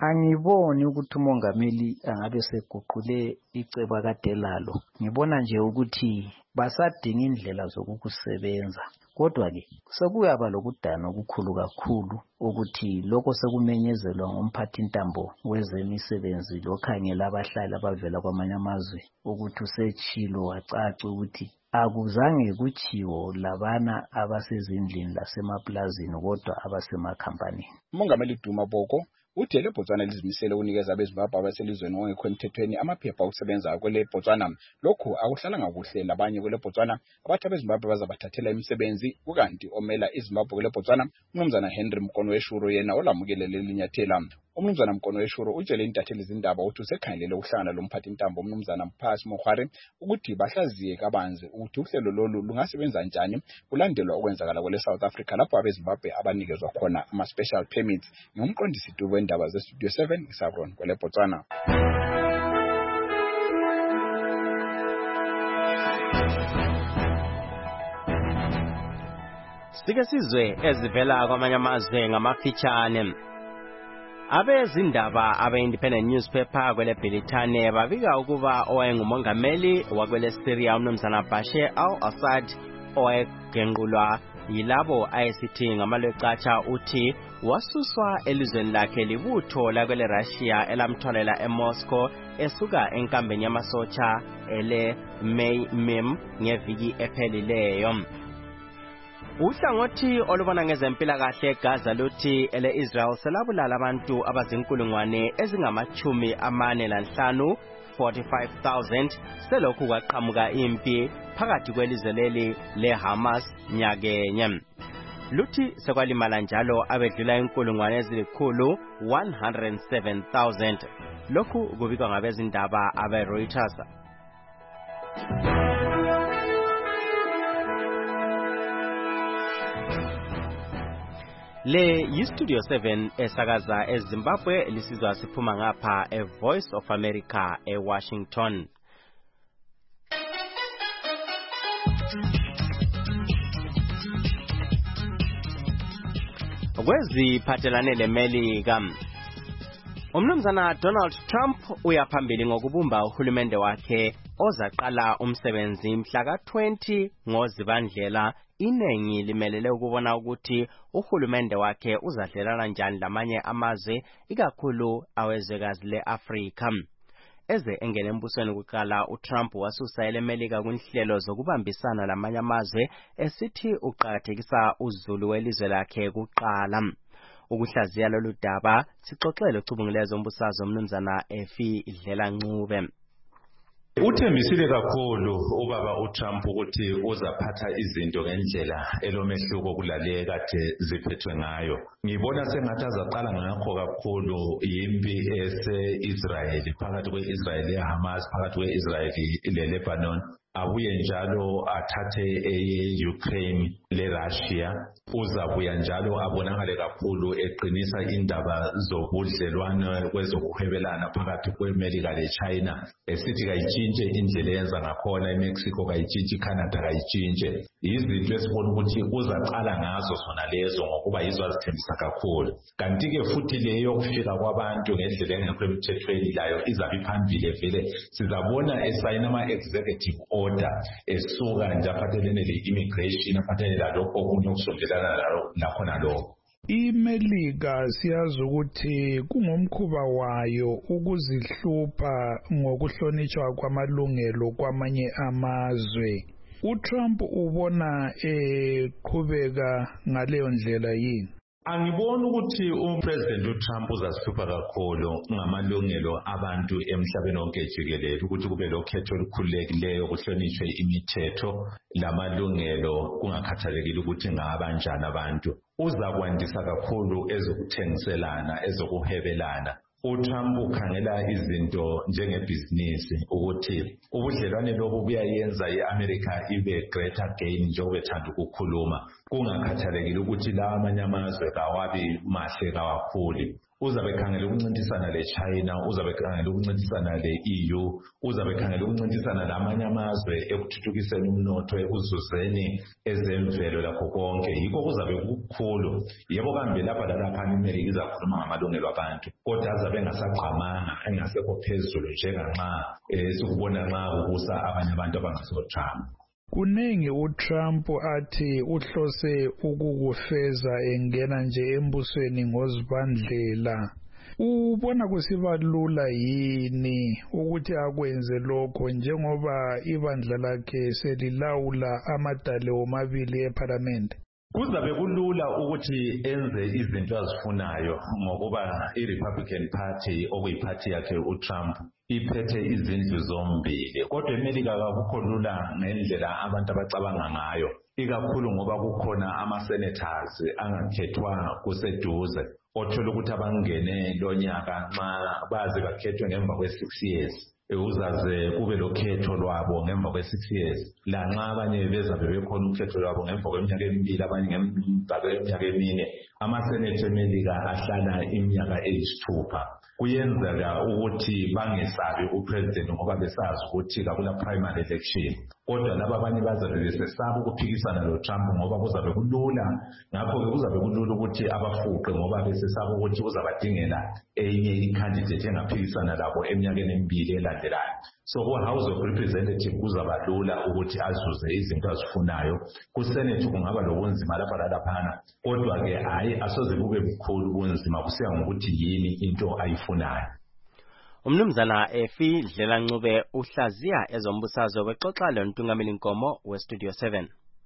Angiboni ukuthi umongameli angabe seguqule icebo akade lalo. Ngibona nje ukuthi basadinga indlela zokukusebenza. Kodwa ke sekuyaba lokudana okukhulu kakhulu ukuthi lokho sekumenyezelwa ngomphathi intambo wezemisebenzi lokhangela abahlali abavela kwamanye amazwe ukuthi usetshilo wacaca ukuthi akuzange kuchiwo labana abasezindlini lasemaplazini kodwa abasemakhampanini. Umongameli Duma Boko uthi le Botswana lizimisele unikeza abeZimbabwe abaselizweni ongekho emthethweni amaphepha okusebenza kwele Botswana. Lokhu akuhlalanga kuhle labanye kwele Botswana abathi abeZimbabwe bazabathathela imisebenzi kukanti omela iZimbabwe kwele Botswana uMnumzana Henry Mkonoweshuro yena olamukele lelinyathela. uMnumzana Mkonoweshuro utshele intatheli izindaba ukuthi usekhangelele ukuhlangana lomphathi intambo uMnumzana Mphathi Mokhwari ukuthi bahlaziye kabanzi ukuthi uhlelo lolu lungasebenza njani kulandelwa okwenzakala kwele South Africa lapho abeZimbabwe abanikezwa khona ama special permits. Ngumqondisi dubo wendaba ze Studio seven isabron kwele Botswana. Sike sizwe ezivela kwamanye amazwe ngamafitshane. Abezindaba abe-Independent Newspaper kwele Britane babika ukuba owayengumongameli wakwele Syria uMnumzana Bashar al-Assad owayenqulwa yilabo ayesithi ngamalwecatsha uthi wasuswa elizweni lakhe libutho lakwele Russia elamtholela eMoscow esuka enkambeni yamasotsha ele May-Mim ngeviki ephelileyo. Uhlangothi olubona ngezempilakahle eGaza luthi ele Israel selabulala abantu abazinkulungwane ezingamachumi amane lanhlanu forty-five thousand selokhu kwaqhamuka impi phakathi kwelizwe leli leHamas nyakenye. Luthi sekwalimala njalo abedlula inkulungwane ezilikhulu one hundred seven thousand. Lokhu kubikwa ngabezindaba abe-Reuters. Le yiStudio seven esakaza eZimbabwe lisizwa siphuma ngapha eVoice of America eWashington. Kweziphathelane leMelika, uMnumzana Donald Trump uyaphambili ngokubumba uhulumende wakhe ozaqala umsebenzi mhla ka twenty ngoZibandlela. Inengi limelele ukubona ukuthi uhulumende wakhe uzadlelana njani lamanye amazwe ikakhulu awezwekazi leAfrika. Eze engene embusweni kuqala uTrump wasusa eleMelika kunhlelo zokubambisana lamanye amazwe esithi uqhakathekisa uzulu welizwe lakhe kuqala. Ukuhlaziya lolu daba sixoxele ucubungulezo ombusazwe uMnumzana Efi Dlela Ncube. Uthembisile kakhulu ubaba uTrump ukuthi uzaphatha izinto ngendlela elomehluko kulale kade ziphethwe ngayo. Ngibona sengathi azaqala ngakho kakhulu impi ese-Israel phakathi kwe-Israel leHamas phakathi kwe-Israel leLebanon. Abuye njalo athathe e-Ukraine le-Russia. Uzabuya njalo abonakale kakhulu eqinisa indaba zobudlelwano kwezokuhwebelana phakathi kweMelika leChina. Esithi kayitshintshe indlela eyenza ngakhona eMexico, kayitshintshe iCanada, kayitshintshe. Izinto esibona ukuthi uzaqala ngazo zona lezo ngokuba yizo azithembisa kakhulu. Kanti-ke futhi leyo kufika kwabantu ngendlela engekho emthethweni layo izabe iphambili vele. Sizabona esayina ama-executive order esuka nje aphathelene le-immigration aphathelene lalokho okunye okusondelana lakho nalokho. iMelika siyazi ukuthi kungumkhuba wayo ukuzihlupha ngokuhlonishwa kwamalungelo kwamanye amazwe. uTrump ubona eqhubeka ngaleyo ndlela yini? Angiboni ukuthi uPresident uTrump uzazihlupha kakhulu ngamalungelo abantu emhlabeni wonke jikelele ukuthi kube lokhetho olukhululekileyo kuhlonishwe imithetho lamalungelo kungakhathalekile ukuthi ngabanjani abantu. Uzakwandisa kakhulu ezokuthengiselana ezokuhebelana. uTrump ukhangela izinto njengebhizinisi ukuthi ubudlelwane lobu buyayenza iAmerica ibe greater gain njengoba ethanda ukukhuluma kungakhathalekile ukuthi la amanye amazwe kawabi mahle kawakhulu. uzabe khangela ukuncintisana le-China, uzabe khangela ukuncintisana le-E U, uzabe khangela ukuncintisana namanye amazwe ekuthuthukiseni umnotho, ekuzuzeni ezemvelo lakho konke. Yikho kuzabe kukhulu. Yebo kambe lapha lalaphana iMelika izakhuluma ngamalungelo abantu, kodwa azabe engasagqamanga, engasekho phezulu njenganxa eh, sikubona nxa kubusa abanye abantu abangaso-Trump. Kuningi uTrump athi uhlose ukukufeza engena nje embusweni ngozibandlela. Ubona kusiba lula yini ukuthi akwenze lokho njengoba ibandla lakhe selilawula amadale omabili eParliament? Kuzabe kulula ukuthi enze izinto azifunayo ngokuba i-Republican Party okuyiphathi yakhe uTrump iphethe izindlu zombili. Kodwa eMelika akukho lula ngendlela abantu abacabanga ngayo, ikakhulu ngoba kukhona ama-senators angakhethwa kuseduze othola ukuthi abangene lo nyaka nxa baze bakhethwe ngemva kwe-six years. Uzaze kube lokhetho lwabo ngemva kwe-six years. Lanxa abanye bezabe bekhona ukhetho lwabo ngemva kweminyaka emibili, abanye ngemva kweminyaka emine. Amasenate eMelika ahlala iminyaka eyisithupha. Kuyenzeka ukuthi bangesabi upresident ngoba besazi ukuthi kakula primary election. Kodwa laba abanye bazabe besesaba ukuphikisana loTrump ngoba kuzabe kulula. Ngakho-ke kuzabe kulula ukuthi abafuqe ngoba besesaba ukuthi uzabadingela enye i-candidate engaphikisana labo eminyakeni emibili elandelayo. So ku-House of Representatives kuzaba lula ukuthi azuze izinto azifunayo. Ku-Senate kungaba lobunzima lapha lalaphana. Kodwa-ke hayi asoze kube bukhulu ubunzima kusiya ngokuthi yini into ayifunayo. Umnumzana Efi Dlelancube uhlaziya ezombusazwe wexoxa lontungameli Nkomo we-Studio seven.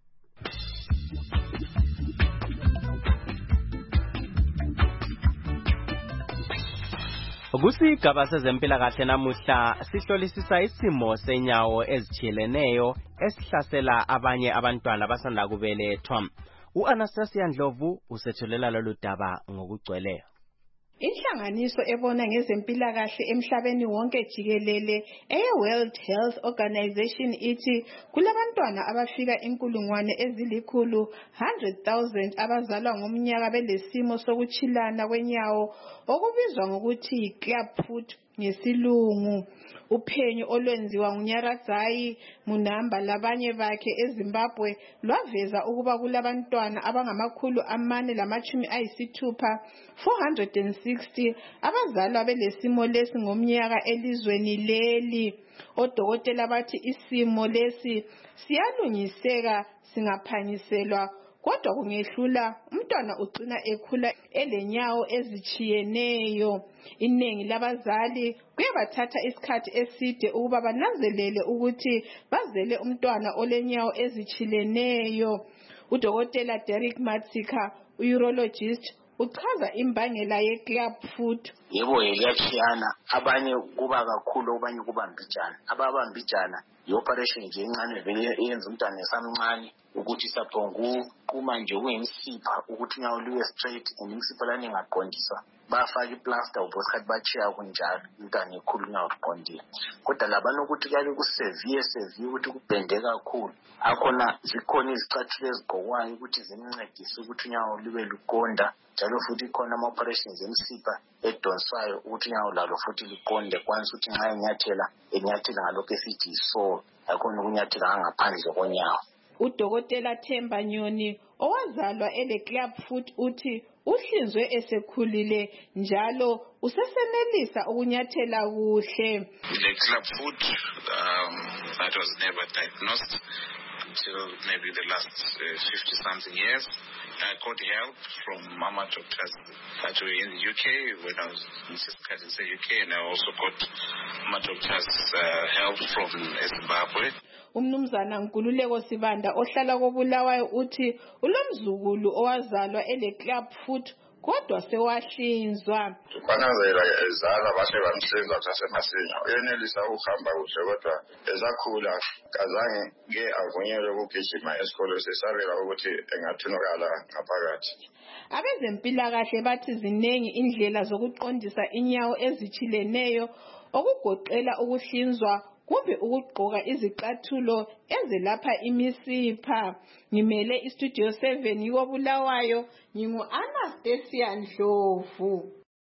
Kusigaba sezempilakahle namuhla sihlolisisa isimo senyawo ezitheleneyo esihlasela abanye abantwana abasanda kubelethwa. U-Anastasia Ndlovu usethulela lolu daba ngokugcweleyo. Inhlanganiso ebona ngezempilakahle emhlabeni wonke jikelele eye-World Health Organization ithi kulabantwana abafika inkulungwane ezilikhulu one hundred thousand abazalwa ngomnyaka belesimo sokuchilana kwenyawo okubizwa ngokuthi yi-clubfoot ngesilungu. Uphenyo olwenziwa nguNyaradzayi Munamba labanye bakhe eZimbabwe lwaveza ukuba kulabantwana abangamakhulu amane lamachumi ayisithupha four hundred sixty abazalwa belesimo lesi ngomnyaka elizweni leli. Odokotela bathi isimo lesi siyalungiseka singaphanyiselwa, kodwa kungehlula umntwana ugcina ekhula elenyawo ezichiyeneyo. Inengi labazali kuyabathatha isikhathi eside ukuba bananzelele ukuthi bazele umntwana olenyawo ezichileneyo. Udokotela Derek Matsika, u-urologist, uchaza imbangela ye-clubfoot. Yebo iyachiyana, abanye kuba kakhulu abanye kuba mbijana. Ababambijana i-operation nje encane vele eyenza umntwana esamncane ukuthi saphongu kuma nje kuyimsipha ukuthi nyawo liwe straight imisipha lani ingaqondiswa. Bafaka iplaster ubosikhathi bachiya kunjalo umntwana ekhulu nyawo liqondile. Kodwa labana ukuthi kube kusevere severe ukuthi kubhende kakhulu. Akhona zikhona izicathulo ezigqokwayo ukuthi zimncedise ukuthi nyawo libe luqonda. Njalo futhi khona ama-operations emsipha edonsayo ukuthi nyawo lalo futhi liqonde kwanisa ukuthi nxa enyathela enyathela ngalokho esithi yi-sole akhona ukunyathela ngaphandle konyawo. Udokotela Themba Nyoni owazalwa ele-clubfoot uthi uhlinzwe esekhulile njalo usesenelisa ukunyathela kuhle. The clubfoot um, that was never diagnosed until maybe the last uh, fifty something years. I got help from mama doctors that were in the U K when I was in the U K, and I also got mama doctors uh, help from Zimbabwe. Umnumzana Nkululeko Sibanda ohlala koBulawayo uthi ulomzukulu owazalwa ele-clubfoot kodwa sewahlinzwa. Banazela ezala base bamhlinza sasemasinya. Uyenelisa ukuhamba kuhle kodwa ezakhula kazange ke avunyelwe ukugijima esikole sesabela ukuthi engathunukala ngaphakathi. Abezempilakahle bathi zinengi indlela zokuqondisa inyawo ezichileneyo okugoqela ukuhlinzwa kumbe ukugqoka izicathulo ezelapha imisipha. Ngimele iStudio seven yikoBulawayo, ngingu Anastasia Ndlovu.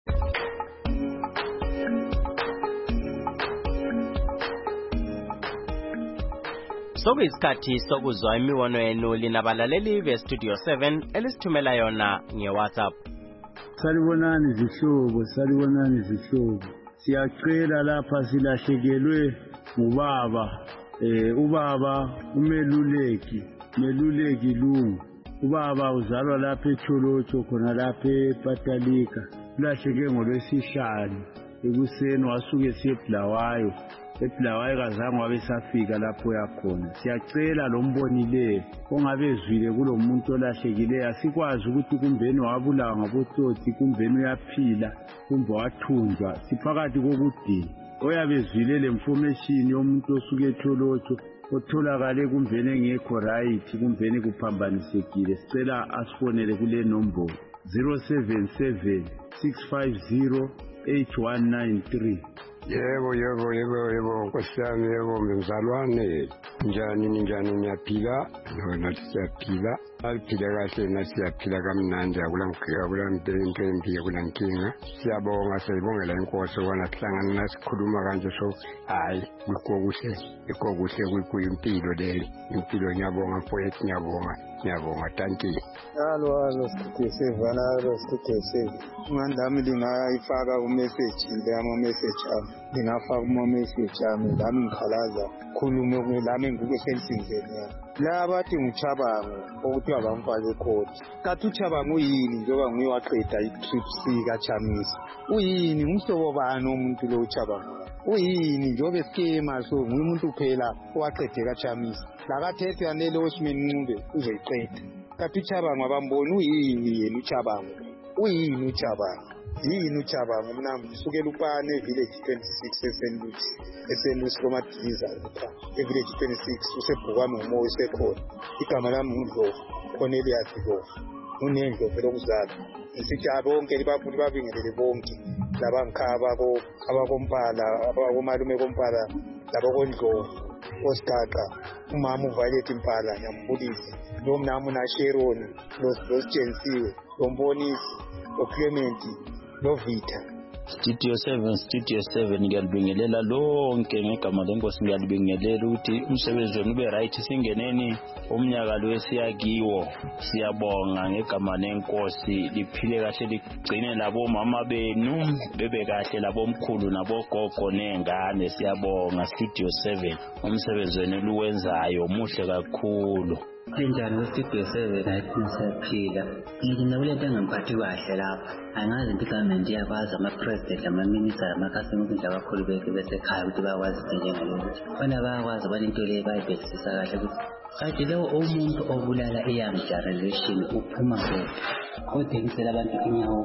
Sokuyisikhathi sokuzwa imibono yenu linabalaleli be-Studio seven elisithumela yona nge-WhatsApp. Salibonani zihlobo, salibonani zihlobo. Siyacela lapha silahlekelwe ngubaba. Eh ubaba umeluleki, meluleki lungu. Ubaba uzalwa lapha eCholocho khona lapha ePatalika. Ulahleke ngolwesihlanu ekuseni wasuke eseBlawayo. eBlawayo kazange wabesafika lapho yakhona. Siyacela lo mbonileyo ongabezwile kulomuntu olahlekileyo asikwazi ukuthi kumbeni wabulawa ngabotsotsi kumbeni uyaphila kumbe wathunjwa siphakathi kokudini. Oyabezwile le information yomuntu osuke eCholocho otholakale kumbeni engekho right kumbeni kuphambanisekile sicela asifonele kule nombolo zero seven seven six five zero eight one nine three. Yebo yebo yebo yebo nkosiyami yebo mzalwane njani ninjani niyaphila nona siyaphila aliphila kahle nasiyaphila kamnandi akulangikhika kulanto kulankinga siyabonga siyibongela inkosi wona sihlangana nasikhuluma kanje so hayi kukuhle ikukuhle kuyimpilo le impilo ngiyabonga mfowethu ngiyabonga ngiyabonga thank you. Halo halo Studio seven halo Studio seven ngandami lingayifaka ku message ngiyama message ami ngingafaka uma message ami lami ngikhalaza khulume kulami ngikusehlizweni laba bathi ngichabango ukuthi abamfake code kathi uchabango uyini njengoba nguye waqeda itrip sika Chamisa uyini umhlobo bani umuntu lo uchabango uyini njengoba schema so nguye umuntu phela owaqede kaChamisa lakathethe yanele osimini Ncube uzoyiqeda kathi uchabango abamboni uyini yena uchabango uyini uchabango yini uchabango mina ngisukela upane village twenty-six esenlusi esenlusi komadiza lapha village twenty-six usebhukwami ngumoya usekhona igama lami ngudlovu Cornelius Dlovu unendlo phela okuzala ngisithi abonke libabuli babingelele bonke labangikhaba abakompala abakomalume kompala labakondlovu osigaka umama uViolet Impala ngiyambulisa lo mnamo na Sharon lo Jensiwe lo Mbonisi lo Clement lo Vita. Studio seven Studio seven ngiyalibingelela lonke ngegama lenkosi ngiyalibingelela ukuthi umsebenzi wenu ube right singeneni umnyaka lo esiyakiwo siyabonga ngegama lenkosi liphile kahle ligcine labo mama benu bebe kahle labo mkhulu nabo gogo nengane siyabonga Studio seven umsebenzi wenu luwenzayo muhle kakhulu. Linjani Studio seven ayithi siyaphila ngithi nakulento engamphathi kahle lapha angazi into government yabaza ama president ama minister ama customer nje abakhulu beke bese ekhaya ukuthi bakwazi njengalokuthi bona bayakwazi bona into le bayibhekisisa kahle ukuthi kanti lo umuntu obulala young generation uphuma kuphi kodwa abantu inyawo.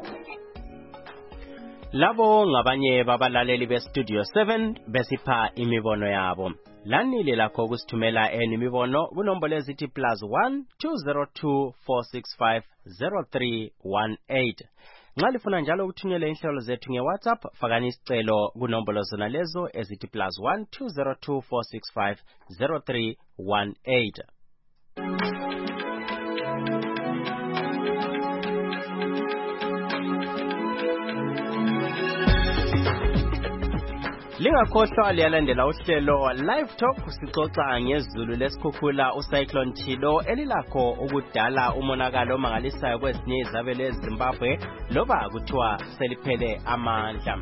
Labo ngabanye babalaleli be-Studio seven besipha imibono yabo. Lanile lakho kusithumela enimibono kunombolo ezithi plus one two zero two four six five zero three one eight. Nxa lifuna njalo ukuthunyela inhlelo zethu nge-WhatsApp fakani isicelo kunombolo zona lezo ezithi plus one two zero two four six five zero three one eight. Lingakhohlwa liyalandela uhlelo Live Talk sixoxa ngezulu lesikhukhula uCyclone Chido elilakho ukudala umonakalo omangalisayo kwezinye izabelo eZimbabwe loba kuthiwa seliphele amandla.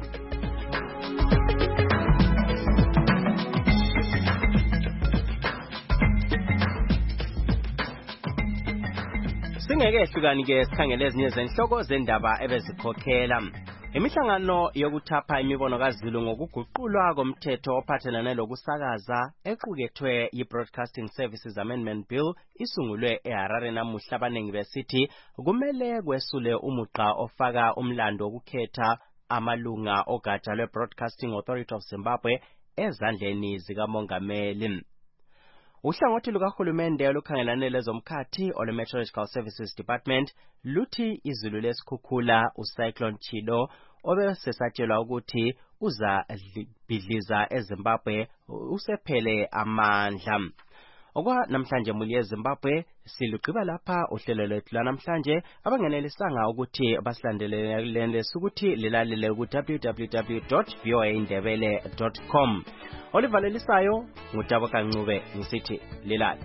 Singeke ehlukani ke sikhangele ezinye zenhloko zendaba ebezikhokhela. Imihlangano yokuthapha imibono kaZulu ngokuguqulwa komthetho ophathelene lokusakaza equkethwe yi-Broadcasting Services Amendment Bill isungulwe eHarare namuhla abaningi besithi kumele kwesule umuqa ofaka umlando wokukhetha amalunga ogatsha lwe-Broadcasting Authority of Zimbabwe ezandleni zikamongameli. Uhlangothi lukahulumende olukhangelane lezomkhathi olu-Meteorological Services Department luthi izulu lesikhukhula uCyclone Chido obesesatshelwa ukuthi uza bhidliza eZimbabwe usephele amandla. okwa namhlanje muli eZimbabwe silugqiba lapha uhlelo lwethu lanamhlanje abangenelisanga ukuthi basilandelele ukuthi lilalele ku w w w dot v o a indebele dot com. Olivalelisayo ngutabo kancube ngisithi lilale.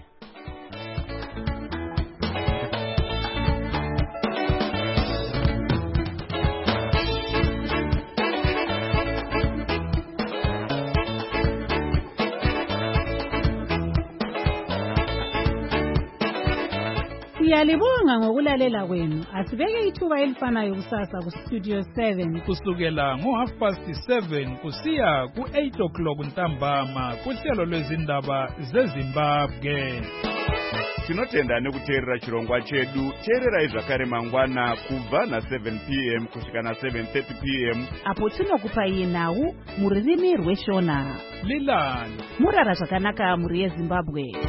Siyalibonga ngokulalela kwenu. Asibeke ithuba elifanayo kusasa ku Studio seven kusukela ngo half past seven kusiya ku eight o'clock ntambama kuhlelo lwezindaba zeZimbabwe. Tinotenda nekuteerera chirongwa chedu. Teererai zvakare mangwana kubva na seven p m kusvika na seven thirty p m apo tinokupa iye nhau muririmi rweshona. Lilani Murara zvakanaka muri yeZimbabwe.